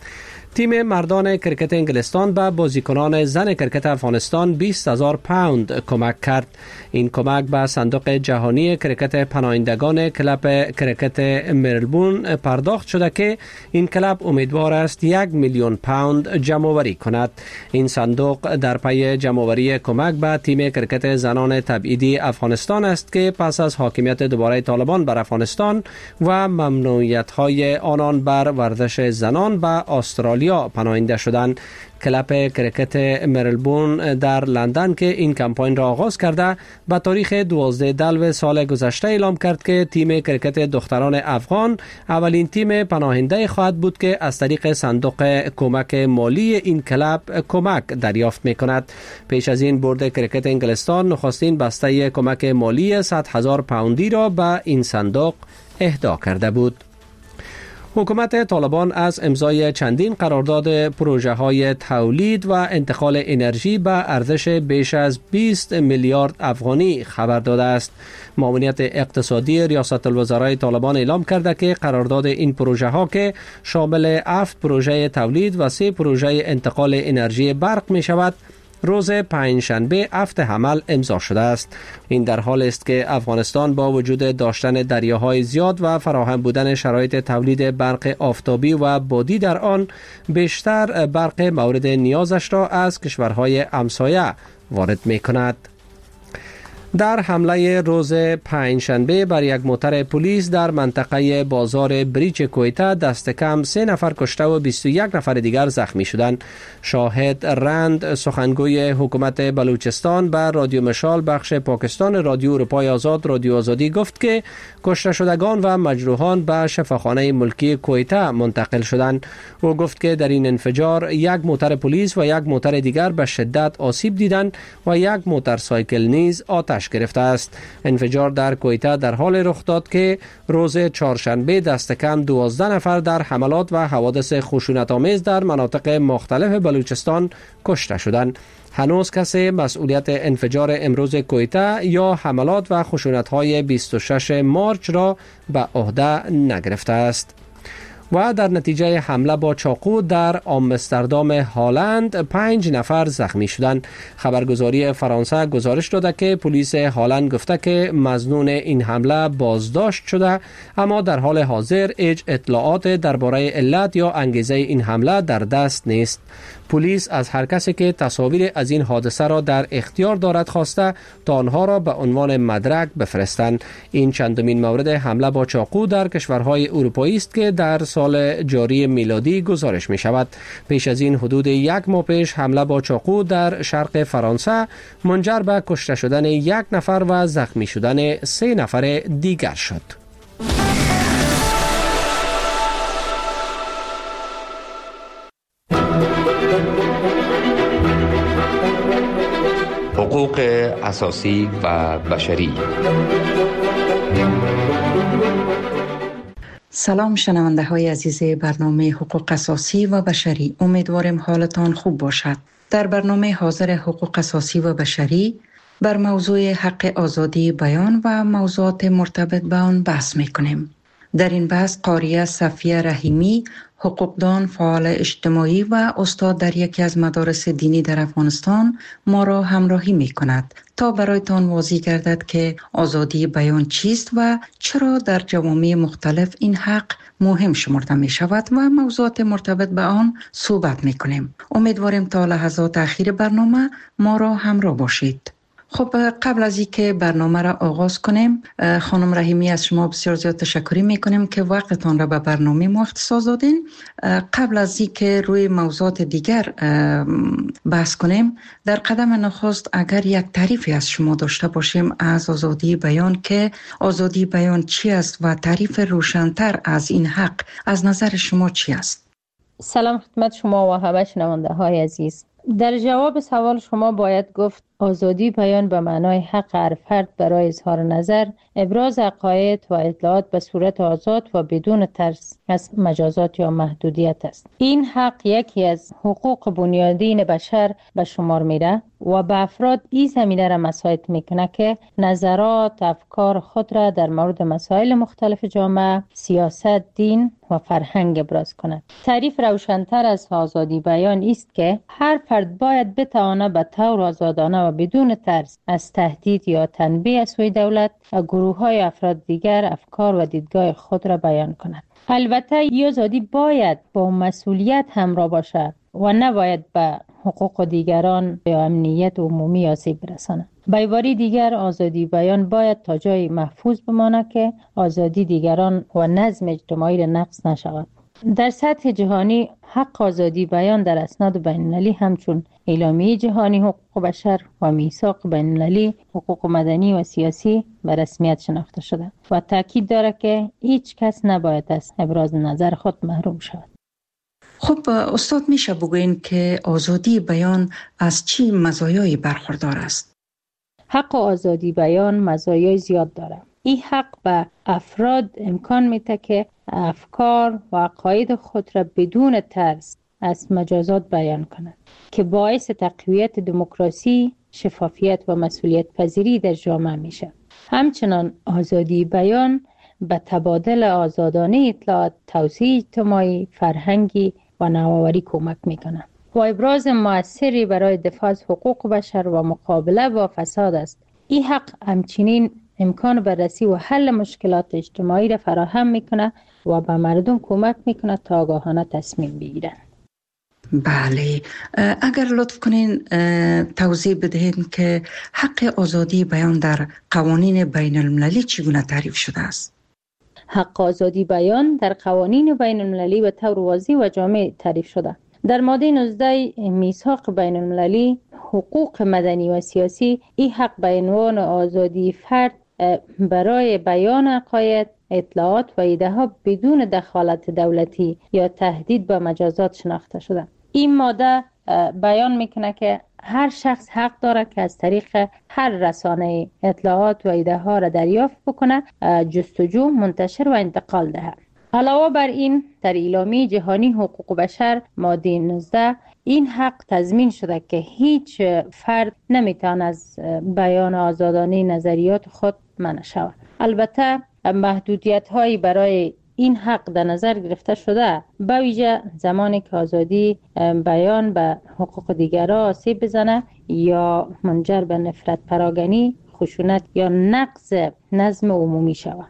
تیم مردان کرکت انگلستان به بازیکنان زن کرکت افغانستان بیست هزار پوند کمک کرد. این کمک به صندوق جهانی کرکت پناهندگان کلب کرکت ملبورن پرداخت شده که این کلب امیدوار است یک میلیون پوند جمع‌آوری کند. این صندوق در پی جمع‌آوری کمک به تیم کرکت زنان تبعیدی افغانستان است که پس از حاکمیت دوباره طالبان بر افغانستان و ممنوعیت‌های آنان بر ورزش زنان به استرالیا پناهنده شدند. کلب کرکت ملبورن در لندن که این کمپاین را آغاز کرده به تاریخ دوازده دلو سال گذشته اعلام کرد که تیم کرکت دختران افغان اولین تیم پناهنده خواهد بود که از طریق صندوق کمک مالی این کلب کمک دریافت می کند. پیش از این بورد کرکت انگلستان نخستین بسته کمک مالی صد هزار پوندی را به این صندوق اهدا کرده بود. حکومت طالبان از امضای چندین قرارداد پروژه های تولید و انتقال انرژی به ارزش بیش از بیست میلیارد افغانی خبر داده است. معاونیت اقتصادی ریاست الوزرای طالبان اعلام کرده که قرارداد این پروژه ها که شامل هفت پروژه تولید و سه پروژه انتقال انرژی برق می شود روز پنجشنبه هفت حمل امضا شده است. این در حال است که افغانستان با وجود داشتن دریاهای زیاد و فراهم بودن شرایط تولید برق آفتابی و بادی در آن بیشتر برق مورد نیازش را از کشورهای همسایه وارد می کند. در حمله روز پنجشنبه بر یک موتر پلیس در منطقه بازار بریچ کویتا دست کم سه نفر کشته و بیست و یک نفر دیگر زخمی شدند. شاهد رند سخنگوی حکومت بلوچستان به رادیو مشال بخش پاکستان رادیو اروپای آزاد رادیو آزادی گفت که کشته شدگان و مجروحان به شفاخانه ملکی کویتا منتقل شدند. او گفت که در این انفجار یک موتر پلیس و یک موتر دیگر به شدت آسیب دیدند و یک موتورسایکل نیز آتش گرفته است. انفجار در کویتا در حال رخ داد که روز چهارشنبه دست کم دوازده نفر در حملات و حوادث خشونت‌آمیز در مناطق مختلف بلوچستان کشته شدند. هنوز کسی مسئولیت انفجار امروز کویتا یا حملات و خشونت‌های بیست و ششم مارچ را به عهده نگرفته است. و در نتیجه حمله با چاقو در آمستردام هالند پنج نفر زخمی شدند. خبرگزاری فرانسه گزارش داده که پلیس هالند گفته که مظنون این حمله بازداشت شده، اما در حال حاضر هیچ اطلاعات درباره علت یا انگیزه این حمله در دست نیست. پلیس از هر کسی که تصاویر از این حادثه را در اختیار دارد خواسته تا آنها را به عنوان مدرک بفرستند. این چندمین مورد حمله با چاقو در کشورهای اروپایی است که در سال جاری میلادی گزارش می شود. پیش از این حدود یک ماه پیش حمله با چاقو در شرق فرانسه منجر به کشته شدن یک نفر و زخمی شدن سه نفر دیگر شد. حقوق اساسی و بشری. سلام شنونده های عزیز برنامه حقوق اساسی و بشری، امیدوارم حالتان خوب باشد. در برنامه حاضر حقوق اساسی و بشری بر موضوع حق آزادی بیان و موضوعات مرتبط به آن بحث میکنیم. در این بحث قاریه صفیه رحیمی، حقوقدان، فعال اجتماعی و استاد در یکی از مدارس دینی در افغانستان ما را همراهی می کند تا برایتان واضح گردد که آزادی بیان چیست و چرا در جوامع مختلف این حق مهم شمرده می شود و موضوعات مرتبط به آن صحبت می کنیم. امیدواریم تا لحظات اخیر برنامه ما را همراه باشید. خب قبل از اینکه برنامه را آغاز کنیم، خانم رحیمی از شما بسیار زیاد تشکر میکنیم که وقتتان را به برنامه ما اختصاص دادین. قبل از اینکه روی موضوعات دیگر بحث کنیم، در قدم نخست اگر یک تعریفی از شما داشته باشیم از آزادی بیان، که آزادی بیان چی است و تعریف روشن‌تر از این حق از نظر شما چی است؟ سلام خدمت شما و همه شنونده های عزیز. در جواب سوال شما باید گفت آزادی بیان به معنای حق هر فرد برای اظهار نظر، ابراز عقاید و اطلاعات به صورت آزاد و بدون ترس از مجازات یا محدودیت است. این حق یکی از حقوق بنیادین بشر به شمار میره و به افراد این زمینه را مساعد میکنه که نظرات، افکار خود را در مورد مسائل مختلف جامعه، سیاست، دین و فرهنگ ابراز کند. تعریف روشن‌تر از آزادی بیان است که هر فرد باید بتواند به طور آزادانه و بدون ترس از تهدید یا تنبیه از سوی دولت و گروه‌های افراد دیگر افکار و دیدگاه خود را بیان کند. البته این آزادی باید با مسئولیت همراه باشد و نباید به حقوق دیگران یا امنیت عمومی آسیب برساند. به عبارت دیگر، آزادی بیان باید تا جای محفوظ بماند که آزادی دیگران و نظم اجتماعی را نقض نشود. در سطح جهانی حق آزادی بیان در اسناد بین‌المللی همچون اعلامیه جهانی حقوق بشر و میثاق بین‌المللی حقوق مدنی و سیاسی به رسمیت شناخته شده و تاکید دارد که هیچ کس نباید از ابراز نظر خود محروم شود. خب استاد، میشه بگوین که آزادی بیان از چی مزایایی برخوردار است؟ حق آزادی بیان مزایای زیاد دارد. این حق به افراد امکان میده که افکار و عقاید خود را بدون ترس از مجازات بیان کنند که باعث تقویت دموکراسی، شفافیت و مسئولیت پذیری در جامعه میشه. همچنان آزادی بیان به تبادل آزادانه اطلاعات، توسعه اجتماعی، فرهنگی و نوآوری کمک میکنه و ابراز مؤثری برای دفاع از حقوق بشر و مقابله با فساد است. این حق همچنین امکان بررسی و حل مشکلات اجتماعی را فراهم میکنه و به مردم کمک میکنه تا آگاهانه تصمیم بگیرن. بله، اگر لطف کنین توضیح بدهید که حق آزادی بیان در قوانین بین المللی چگونه تعریف شده است؟ حق آزادی بیان در قوانین بین المللی به طور واضح و جامع تعریف شده. در ماده نوزده میثاق بین المللی حقوق مدنی و سیاسی این حق به عنوان آزادی فرد برای بیان عقاید، اطلاعات و ایده ها بدون دخالت دولتی یا تهدید به مجازات شناخته شده. این ماده بیان میکنه که هر شخص حق داره که از طریق هر رسانه اطلاعات و ایده ها را دریافت بکنه، جستجو، منتشر و انتقال دهد. علاوه بر این، در اعلامیه جهانی حقوق بشر ماده نوزده این حق تضمین شده که هیچ فرد نمیتواند از بیان آزادانه نظریات خود منع شود. البته محدودیت هایی برای این حق در نظر گرفته شده، به ویژه زمانی که آزادی بیان به حقوق دیگران آسیب بزنه یا منجر به نفرت پراگنی، خشونت یا نقض نظم عمومی شود.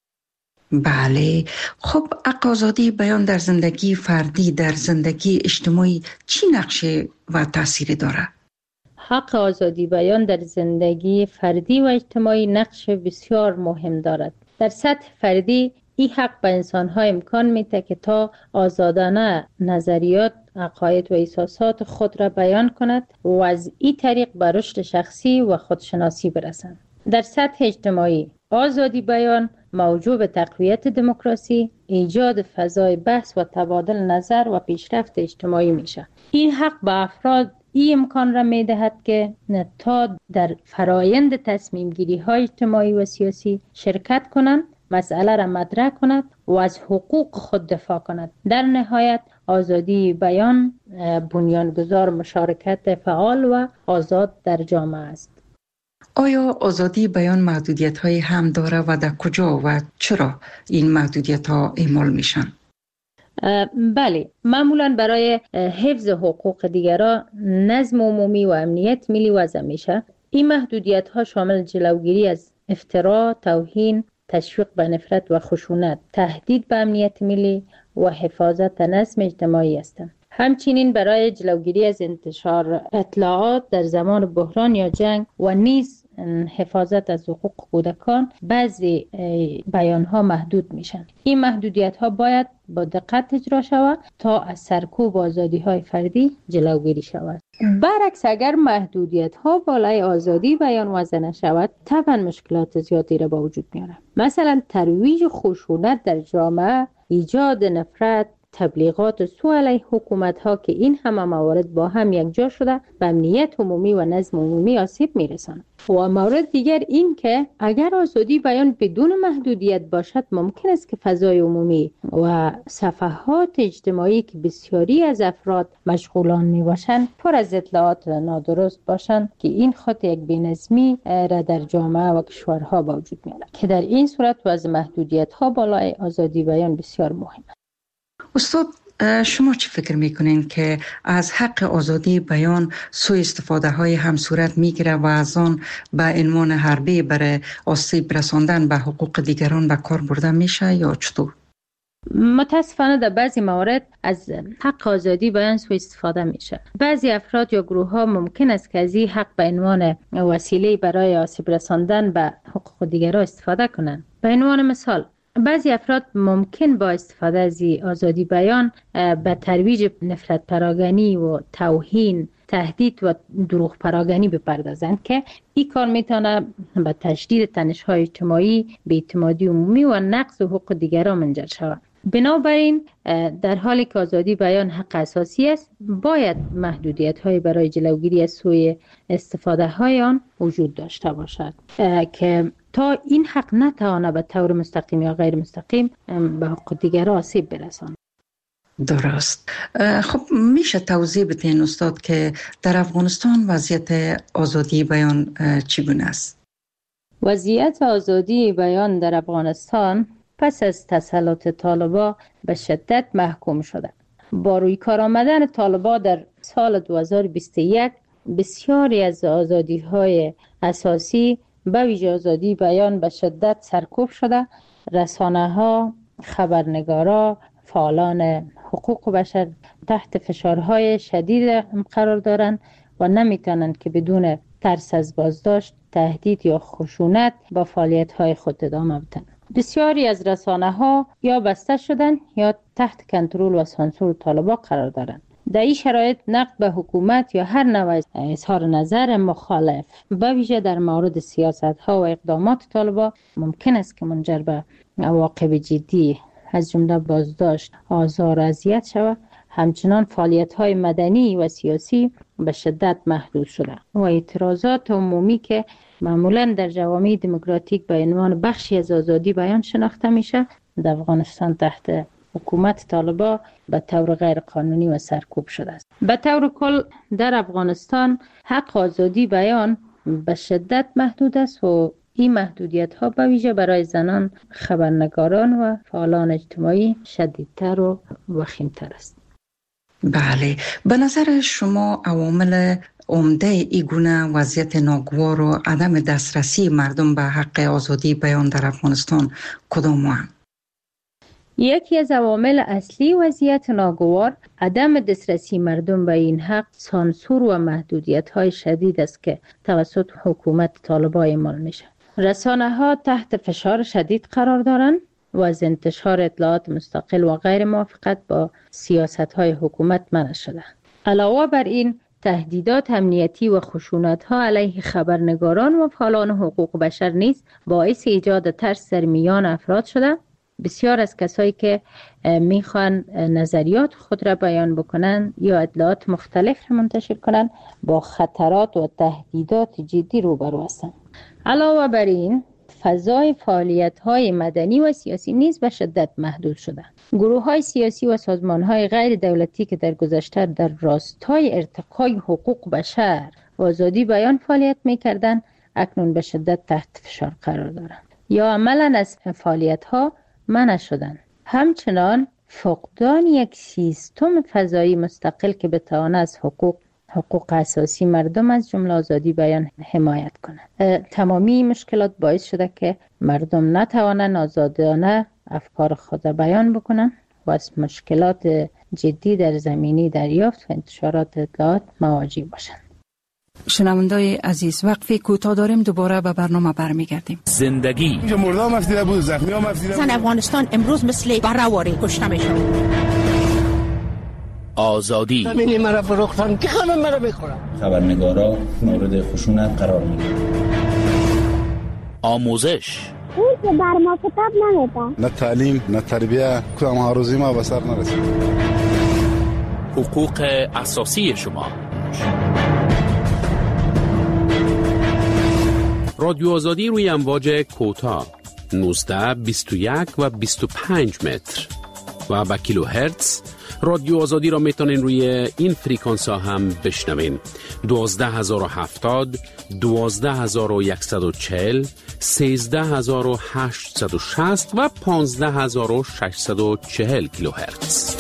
بله، خب حق آزادی بیان در زندگی فردی، در زندگی اجتماعی چی نقشه و تأثیری داره؟ حق آزادی بیان در زندگی فردی و اجتماعی نقش بسیار مهم دارد. در سطح فردی این حق به انسان‌ها امکان میده که تا آزادانه نظریات، عقاید و احساسات خود را بیان کند و از این طریق به رشد شخصی و خودشناسی برسند. در سطح اجتماعی آزادی بیان موجب به تقویت دموکراسی، ایجاد فضای بحث و تبادل نظر و پیشرفت اجتماعی میشه. این حق به افراد این امکان را میدهد که تا در فرایند تصمیم گیری های اجتماعی و سیاسی شرکت کنند، مسئله را مطرح کند و از حقوق خود دفاع کند. در نهایت آزادی بیان بنیانگذار مشارکت فعال و آزاد در جامعه است. آیا آزادی بیان محدودیت های هم داره و در کجا و چرا این محدودیت ها اعمال میشن؟ بله، معمولا برای حفظ حقوق دیگران، نظم عمومی و امنیت ملی وضع میشه. این محدودیت ها شامل جلوگیری از افترا، توهین، تشویق به نفرت و خشونت، تهدید به امنیت ملی و حفاظت نظم اجتماعی هستند. همچنین برای جلوگیری از انتشار اطلاعات در زمان بحران یا جنگ و نیز حفاظت از حقوق کودکان بعضی بیان ها محدود میشن. این محدودیت ها باید با دقت اجرا شود تا از سرکوب آزادی های فردی جلوگیری شود. برعکس اگر محدودیت ها بالای آزادی بیان وضع نشود، طبعا مشکلات زیادی را با وجود میاره. مثلا ترویج خشونت در جامعه، ایجاد نفرت، تبلیغات سوء علیه حکومت ها که این همه موارد با هم یکجا شده به امنیت عمومی و نظم عمومی آسیب میرساند. و مورد دیگر این که اگر آزادی بیان بدون محدودیت باشد، ممکن است که فضای عمومی و صفحات اجتماعی که بسیاری از افراد مشغولان می باشند پر از اطلاعات نادرست باشند که این خود یک بی‌نظمی را در جامعه و کشورها با وجود میاره که در این صورت وضع محدودیت ها بالای آزادی بیان بسیار مهم است. استاد، شما چی فکر میکنین که از حق آزادی بیان سوء استفاده های هم صورت میگیره و از آن به عنوان حربه برای آسیب رساندن به حقوق دیگران به کار برده میشه یا چطور؟ متاسفانه در بعضی موارد از حق آزادی بیان سوء استفاده میشه. بعضی افراد یا گروه ها ممکن است که از این حق به عنوان وسیله برای آسیب رساندن به حقوق دیگران استفاده کنند. به عنوان مثال، بعضی افراد ممکن با استفاده از آزادی بیان به ترویج نفرت پراگنی و توهین، تهدید و دروغ پراگنی بپردازند که این کار میتونه به تشدید تنش‌های اجتماعی، بی‌اعتمادی عمومی و نقض حقوق دیگران منجر شود. بنابراین در حالی که آزادی بیان حق اساسی است، باید محدودیت‌های برای جلوگیری از سوء استفاده های آن وجود داشته باشد که تا این حق نتواند به طور مستقیم یا غیر مستقیم به حقوق دیگران آسیب برساند. درست. خب میشه توضیح بدین استاد که در افغانستان وضعیت آزادی بیان چگونه است؟ وضعیت آزادی بیان در افغانستان پس از تسلط طالبان به شدت محکوم شده. با روی کار آمدن طالبان در سال دو هزار و بیست و یک بسیاری از آزادی‌های اساسی به ویژه آزادی بیان به شدت سرکوب شده. رسانه‌ها، خبرنگارا، فعالان حقوق بشر تحت فشارهای شدید قرار دارند و نمیتونند که بدون ترس از بازداشت، تهدید یا خشونت با فعالیت‌های خود ادامه بدن. بسیاری از رسانه‌ها یا بسته شدن یا تحت کنترل و سانسور طالبان قرار دارند. در این شرایط نقد به حکومت یا هر نوع اظهار نظر مخالف به ویژه در مورد سیاست‌ها و اقدامات طالبان ممکن است که منجر به عواقب جدی از جمله بازداشت، آزار و اذیت شود. همچنان فعالیت‌های مدنی و سیاسی به شدت محدود شده و اعتراضات عمومی که معمولاً در جوامع دموکراتیک به عنوان بخشی از آزادی بیان شناخته میشه، در افغانستان تحت حکومت طالبان به طور غیر قانونی و سرکوب شده است. به طور کل در افغانستان حق آزادی بیان به شدت محدود است و این محدودیت ها به ویژه برای زنان، خبرنگاران و فعالان اجتماعی شدیدتر و وخیمتر است. بله، به نظر شما عوامل عمده ای گونه وضعیت ناگوار و عدم دسترسی مردم به حق آزادی بیان در افغانستان کدام هستند؟ یکی از عوامل اصلی وضعیت ناگوار عدم دسترسی مردم به این حق سانسور و محدودیت‌های شدید است که توسط حکومت طالبان اعمال میشه. رسانه‌ها تحت فشار شدید قرار دارند و از انتشار اطلاعات مستقل و غیر موافقت با سیاست‌های حکومت منع شده. علاوه بر این، تهدیدات امنیتی و خشونت‌ها علیه خبرنگاران و فعالان حقوق بشر نیز باعث ایجاد ترس در میان افراد شده. بسیار از کسایی که میخوان نظریات خود را بیان بکنن یا اطلاعات مختلف را منتشر کنن با خطرات و تهدیدات جدی روبرو هستند. علاوه بر این، فضای فعالیت‌های مدنی و سیاسی نیز به شدت محدود شده. گروه‌های سیاسی و سازمان‌های غیر دولتی که در گذشته در راستای ارتقای حقوق بشر و آزادی بیان فعالیت می‌کردند، اکنون به شدت تحت فشار قرار دارند یا عملاً از فعالیت‌ها منع شدند. همچنان فقدان یک سیستم فضایی مستقل که بتواند از حقوق حقوق اساسی مردم از جمله آزادی بیان حمایت کنند. تمامی مشکلات باعث شده که مردم نتوانند آزادانه افکار خود بیان بکنند و از مشکلات جدی در زمینه دریافت و انتشارات اطلاعات مواجه باشند. شنوندای عزیز، وقفه کوتاه داریم، دوباره به برنامه برمیگردیم. زندگی اینجا مردم افسیده بود، زخمی هم افسیده بود. زن افغانستان امروز مثل برهواری کشته میشه. آزادی زمینی مرا فروختن که خانم مرا بخورم. خبرنگارا مورد خشونت قرار میگیرن. آموزش اون که بر ما کتاب نمیده. نه تعلیم نه تربیه، کدام هاروزی ما به سر نرسید. حقوق اساسی شما. رادیو آزادی روی امواج کوتاه نوزده، بیست و یک و بیست و پنج متر و با کیلو هرتز. رادیو آزادی را میتونین روی این فریکانس ها هم بشنوین: دوازده هزار و هفتاد، دوازده هزار و صد و چهل، سیزده هزار و هشتصد و شصت و پانزده هزار و ششصد و چهل کیلو هرتز.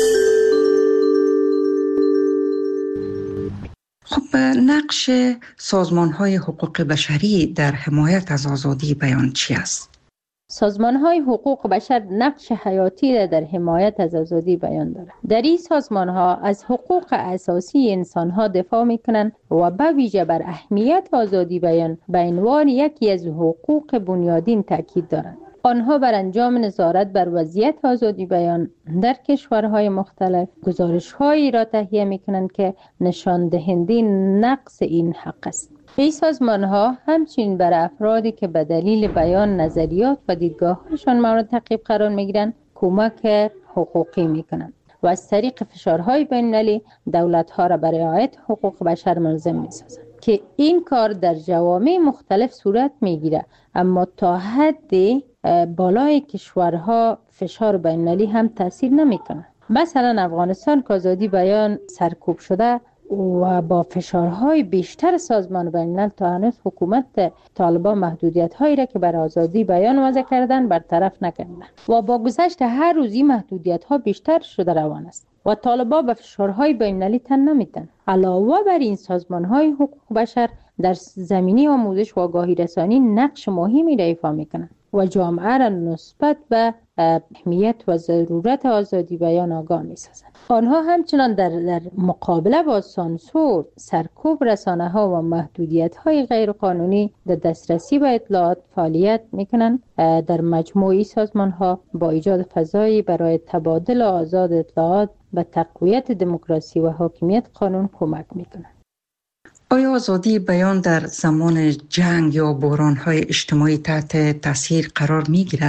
خب نقش سازمان‌های حقوق بشری در حمایت از آزادی بیان چی است؟ سازمان‌های حقوق بشر نقش حیاتی در حمایت از آزادی بیان دارند. در این سازمان‌ها از حقوق اساسی انسان‌ها دفاع می‌کنند و به ویژه بر اهمیت آزادی بیان به عنوان یکی از حقوق بنیادین تاکید دارند. آنها بر انجام نظارت بر وضعیت آزادی بیان در کشورهای مختلف گزارش‌هایی را تهیه می‌کنند که نشان دهنده نقص این حق است. این سازمان‌ها همچنین بر افرادی که به دلیل بیان نظریات و دیدگاه‌هایشان مورد تعقیب قرار می‌گیرند کمک حقوقی می‌کنند و از طریق فشارهای بین‌المللی دولت‌ها را برای رعایت حقوق بشر ملزم می‌سازند که این کار در جوامع مختلف صورت می‌گیرد، اما تا حدی بالای کشورها فشار بین‌المللی هم تاثیر نمی‌کند. مثلا افغانستان که آزادی بیان سرکوب شده و با فشارهای بیشتر سازمان بین‌الملل تا هنوز حکومت طالبان محدودیت‌هایی را که بر آزادی بیان وضع کردن برطرف نکردند و با گذشت هر روزی محدودیت‌ها بیشتر شده روان است و طالبان به فشارهای بین‌المللی تن نمی‌دهند. علاوه بر این سازمان‌های حقوق بشر در زمینه آموزش و آگاهی رسانی نقش مهمی را ایفا می‌کنند و جامعه را نسبت به اهمیت و ضرورت آزادی بیان آگاه می‌سازند. آنها همچنان در, در مقابله با سانسور، سرکوب رسانه‌ها و محدودیت‌های غیرقانونی در دسترسی به اطلاعات فعالیت می‌کنند. در مجموعی سازمان‌ها با ایجاد فضایی برای تبادل آزاد اطلاعات به تقویت دموکراسی و حاکمیت قانون کمک می‌کنند. آیا آزادی بیان در زمان جنگ یا بحران‌های اجتماعی تحت تاثیر قرار می‌گیرد؟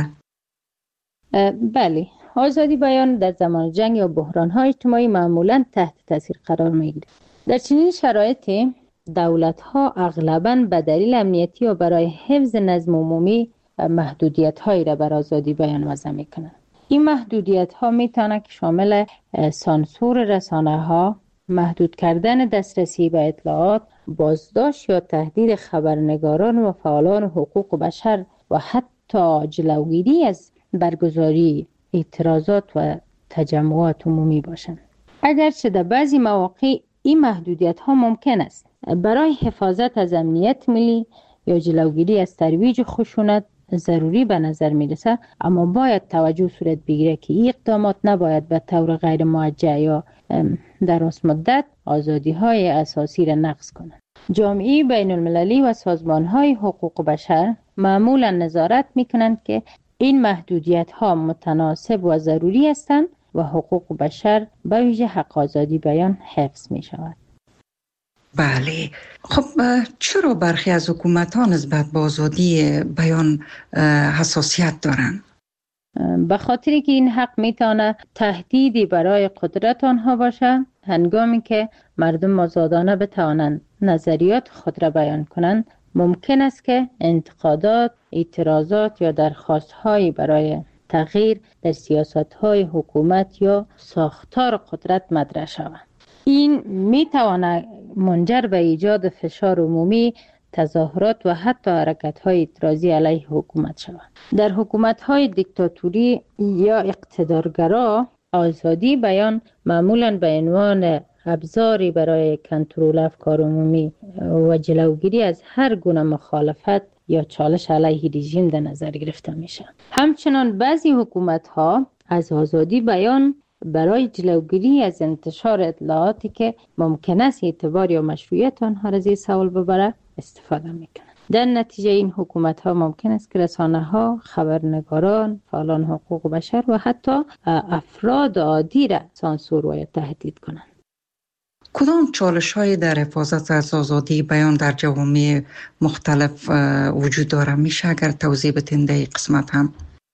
بله، آزادی بیان در زمان جنگ یا بحران‌های اجتماعی معمولاً تحت تاثیر قرار می‌گیرد. در چنین شرایطی دولت‌ها اغلباً به دلیل امنیتی و برای حفظ نظم عمومی محدودیت‌هایی را بر آزادی بیان وضع می‌کنند. این محدودیت‌ها می‌تواند که شامل سانسور رسانه‌ها، محدود کردن دسترسی به اطلاعات، بازداشت یا تهدید خبرنگاران و فعالان حقوق بشر و حتی جلوگیری از برگزاری اعتراضات و تجمعات عمومی باشند. اگرچه در بعضی مواقع این محدودیت ها ممکن است برای حفاظت از امنیت ملی یا جلوگیری از ترویج خشونت ضروری به نظر می رسد، اما باید توجه صورت بگیره که این اقدامات نباید به طور غیر موجه یا دراز مدت آزادی های اساسی را نقض کنند. جامعه بین المللی و سازمان های حقوق بشر معمولا نظارت می کنند که این محدودیت ها متناسب و ضروری هستند و حقوق بشر به ویژه حق آزادی بیان حفظ می شود. بله، خب چرا برخی از حکومت‌ها نسبت به آزادی بیان حساسیت دارند؟ به خاطری که این حق میتونه تهدیدی برای قدرت آنها باشه، هنگامی که مردم آزادانه بتوانند نظریات خود را بیان کنند، ممکن است که انتقادات، اعتراضات یا درخواست‌هایی برای تغییر در سیاست‌های حکومت یا ساختار قدرت مطرح شود. این می‌تواند منجر به ایجاد فشار عمومی، تظاهرات و حتی حرکت‌های اعتراضی علیه حکومت شود. در حکومت‌های دیکتاتوری یا اقتدارگرا، آزادی بیان معمولاً به عنوان ابزاری برای کنترل افکار عمومی و جلوگیری از هر گونه مخالفت یا چالش علیه رژیم در نظر گرفته میشه. همچنان بعضی حکومت‌ها از آزادی بیان برای جلوگیری از انتشار اطلاعاتی که ممکن است اعتبار یا مشروعیت آنها را زیر سوال ببره استفاده میکنند. در نتیجه این حکومت‌ها ممکن است که رسانه‌ها، خبرنگاران، فعالان حقوق بشر و حتی افراد عادی را سانسور و تهدید کنند. کدام چالش های در حفاظت از آزادی بیان در جوامع مختلف وجود داره؟ میشه اگر توضیح بدین در این قسمت هم؟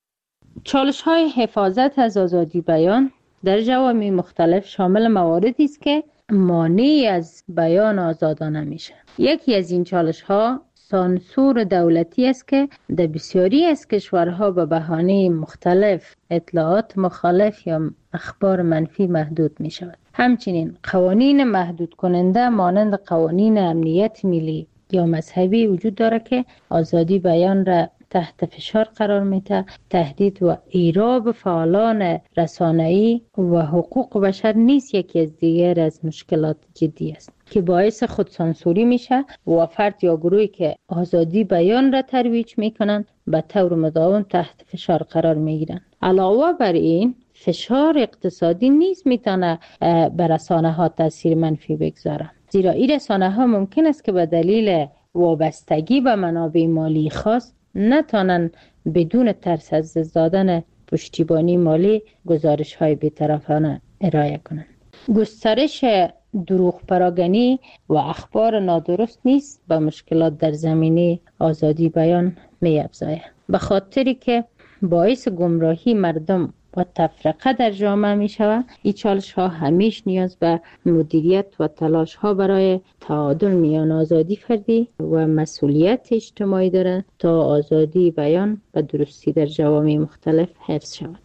چالش های حفاظت از آزادی بیان در جوامع مختلف شامل مواردی است که مانع از بیان آزادانه میشه. یکی از این چالش ها سانسور دولتی است که در بسیاری از کشورها به بهانه مختلف اطلاعات مخالف یا اخبار منفی محدود می شود. همچنین قوانین محدود کننده مانند قوانین امنیت ملی یا مذهبی وجود داره که آزادی بیان را تحت فشار قرار میده. تهدید و ایراب فعالان رسانه‌ای و حقوق بشر نیز یکی از دیگر از مشکلات جدی است که باعث خودسانسوری میشه و فرد یا گروهی که آزادی بیان را ترویج میکنن به طور مداوم تحت فشار قرار میگیرن. علاوه بر این فشار اقتصادی نیز میتونه بر رسانه ها تاثیر منفی بگذاره، زیرا این رسانه ها ممکن است که به دلیل وابستگی به منابع مالی خاص نتونن بدون ترس از دست دادن پشتیبانی مالی گزارش های بی‌طرفانه ارائه کنند. گسترش دروغ پراگنی و اخبار نادرست نیست به مشکلات در زمینه آزادی بیان می افزاید، به خاطری که باعث گمراهی مردم و تفرقه در جامعه می شود. این چالش ها همیش نیاز به مدیریت و تلاش ها برای تعادل میان آزادی فردی و مسئولیت اجتماعی دارند تا آزادی بیان و درستی در جوامع مختلف حفظ شود.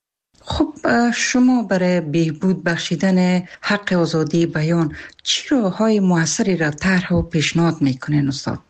خب شما برای بهبود بخشیدن حق آزادی بیان چی راه‌های موثری را طرح و پیشنهاد میکنین استاد؟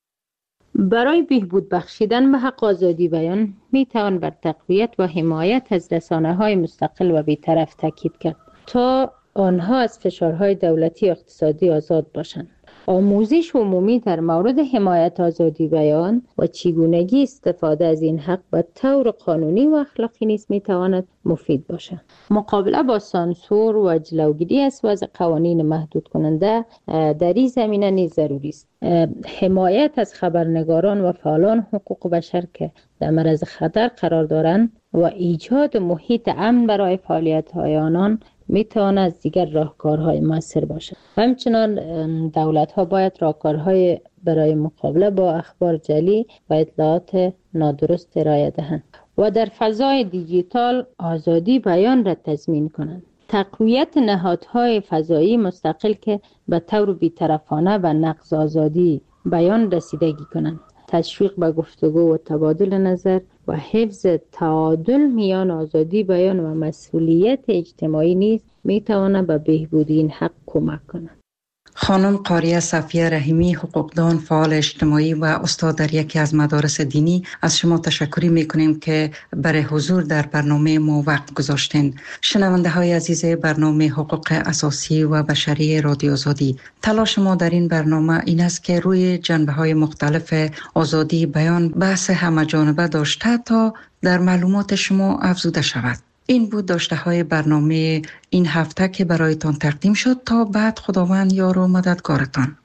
برای بهبود بخشیدن به حق آزادی بیان می توان بر تقویت و حمایت از رسانه‌های مستقل و بی‌طرف تاکید کرد تا آنها از فشارهای دولتی و اقتصادی آزاد باشند. آموزش عمومی در مورد حمایت آزادی بیان و چگونگی استفاده از این حق به طور قانونی و اخلاقی نیز می تواند مفید باشد. مقابله با سانسور و جلوگیری از وضع قوانین محدود کننده در این زمینه نیز ضروری است. حمایت از خبرنگاران و فعالان حقوق بشر که در معرض خطر قرار دارند و ایجاد محیط امن برای فعالیت‌های آنان می تواند از دیگر راهکارهای موثر باشد. همچنان دولت‌ها باید راهکارهای برای مقابله با اخبار جعلی و اطلاعات نادرست ارائه دهند و در فضای دیجیتال آزادی بیان را تضمین کنند. تقویت نهادهای فضایی مستقل که به طور بی‌طرفانه و نقض آزادی بیان رسیدگی کنند. تشویق به گفتگو و تبادل نظر و حفظ تعادل میان آزادی بیان و مسئولیت اجتماعی نیز میتواند به بهبود این حق کمک کند. خانم قاریه صفیه رحیمی، حقوقدان، فعال اجتماعی و استاد در یکی از مدارس دینی، از شما تشکر میکنیم که برای حضور در برنامه ما وقت گذاشتین. شنونده های عزیز برنامه حقوق اساسی و بشری رادیو آزادی، تلاش ما در این برنامه این است که روی جنبه های مختلف آزادی بیان بحث همه جانبه داشته تا در معلومات شما افزوده شود. این بود داشته های برنامه این هفته که برایتان تقدیم شد. تا بعد خداوند یار و مددگارتان.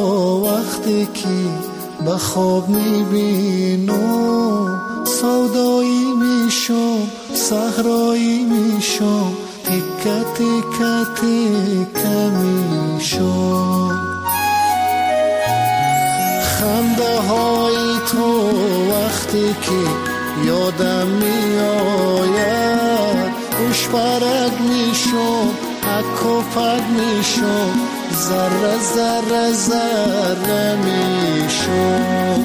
وقتی که به خواب میبینم سودایی میشم صحرایی میشم تکه تکه تکه میشم خنده های تو وقتی که یادم میآید خوش برگ میشم اک و پک میشم ذره ذره ذره میشم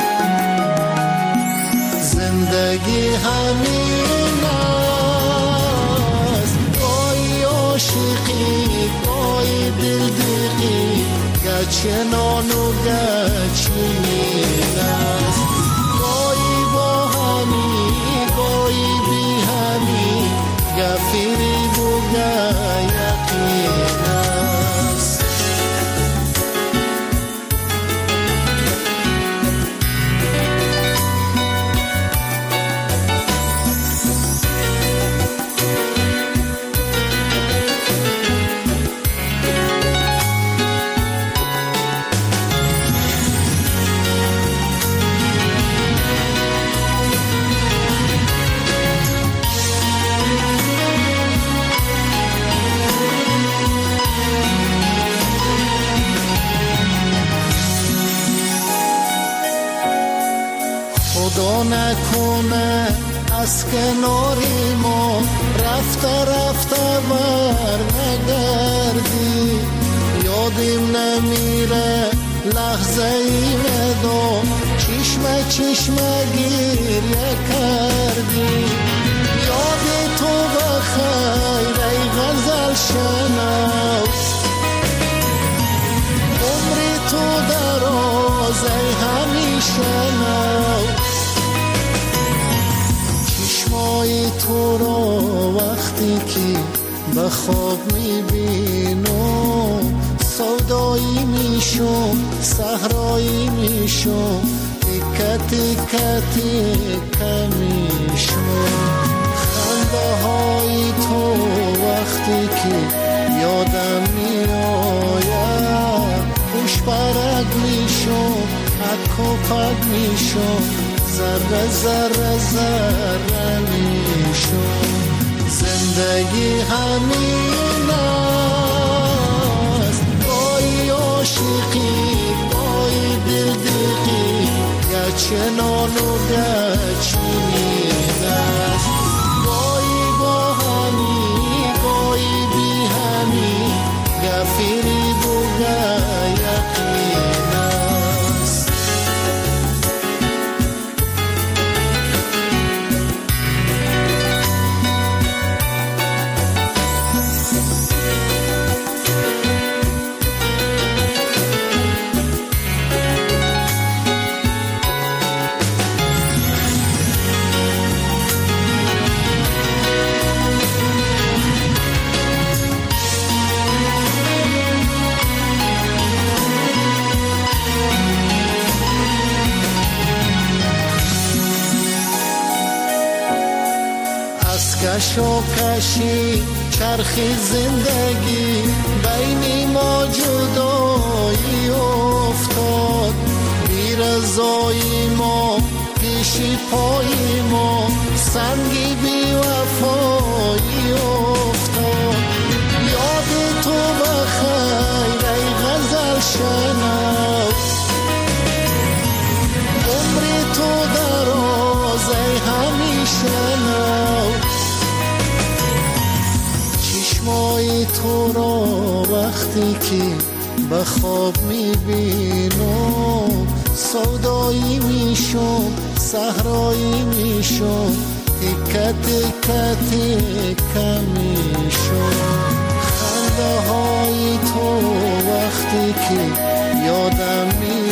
زندگی همین است گاهی عاشقی گاهی دلدقی گچه نان و گچین است گاهی با همی گاهی بی همی گفیری بگه یقین است خدا نکنه از کناری ما رفته رفته بر نگردی یادیم نمیره لحظه ای مدام چشمه چشمه گریه کردی یاد تو بخیر ای غزل شناس عمری تو دراز ای همیشه ناس چشمای تو را وقتی که به خواب میبینم سودایی میشم صحرایی میشم تکه تکه تکه میشم خنده های تو وقتی که یادم میآید خوش برگ میشم اک و پک میشم ذره ذره ذره میشم زندگی همین است گاهی عاشقی گاهی دلدقی گچه نان و گچین است گاهی با همی گاهی بی همی گفیری بگه یقین است کش و کشی چرخی زندگی بین ما جدایی افتاد بی رضایی ما پیشی پایی ما سنگی بی وفایی افتاد یاد تو بخیر ای غزل شناس عمری تو دراز ای همیشه ناس چشمای تو را وقتی که به خواب میبینم سودایی میشم صحرایی میشم تکه تکه تکه میشم خنده های تو وقتی که یادم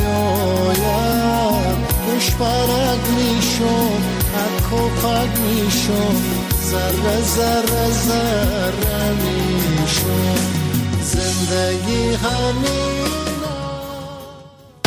میآید خوش برگ میشم اک و پک میشم ذره ذره ذره میشم زندگی همین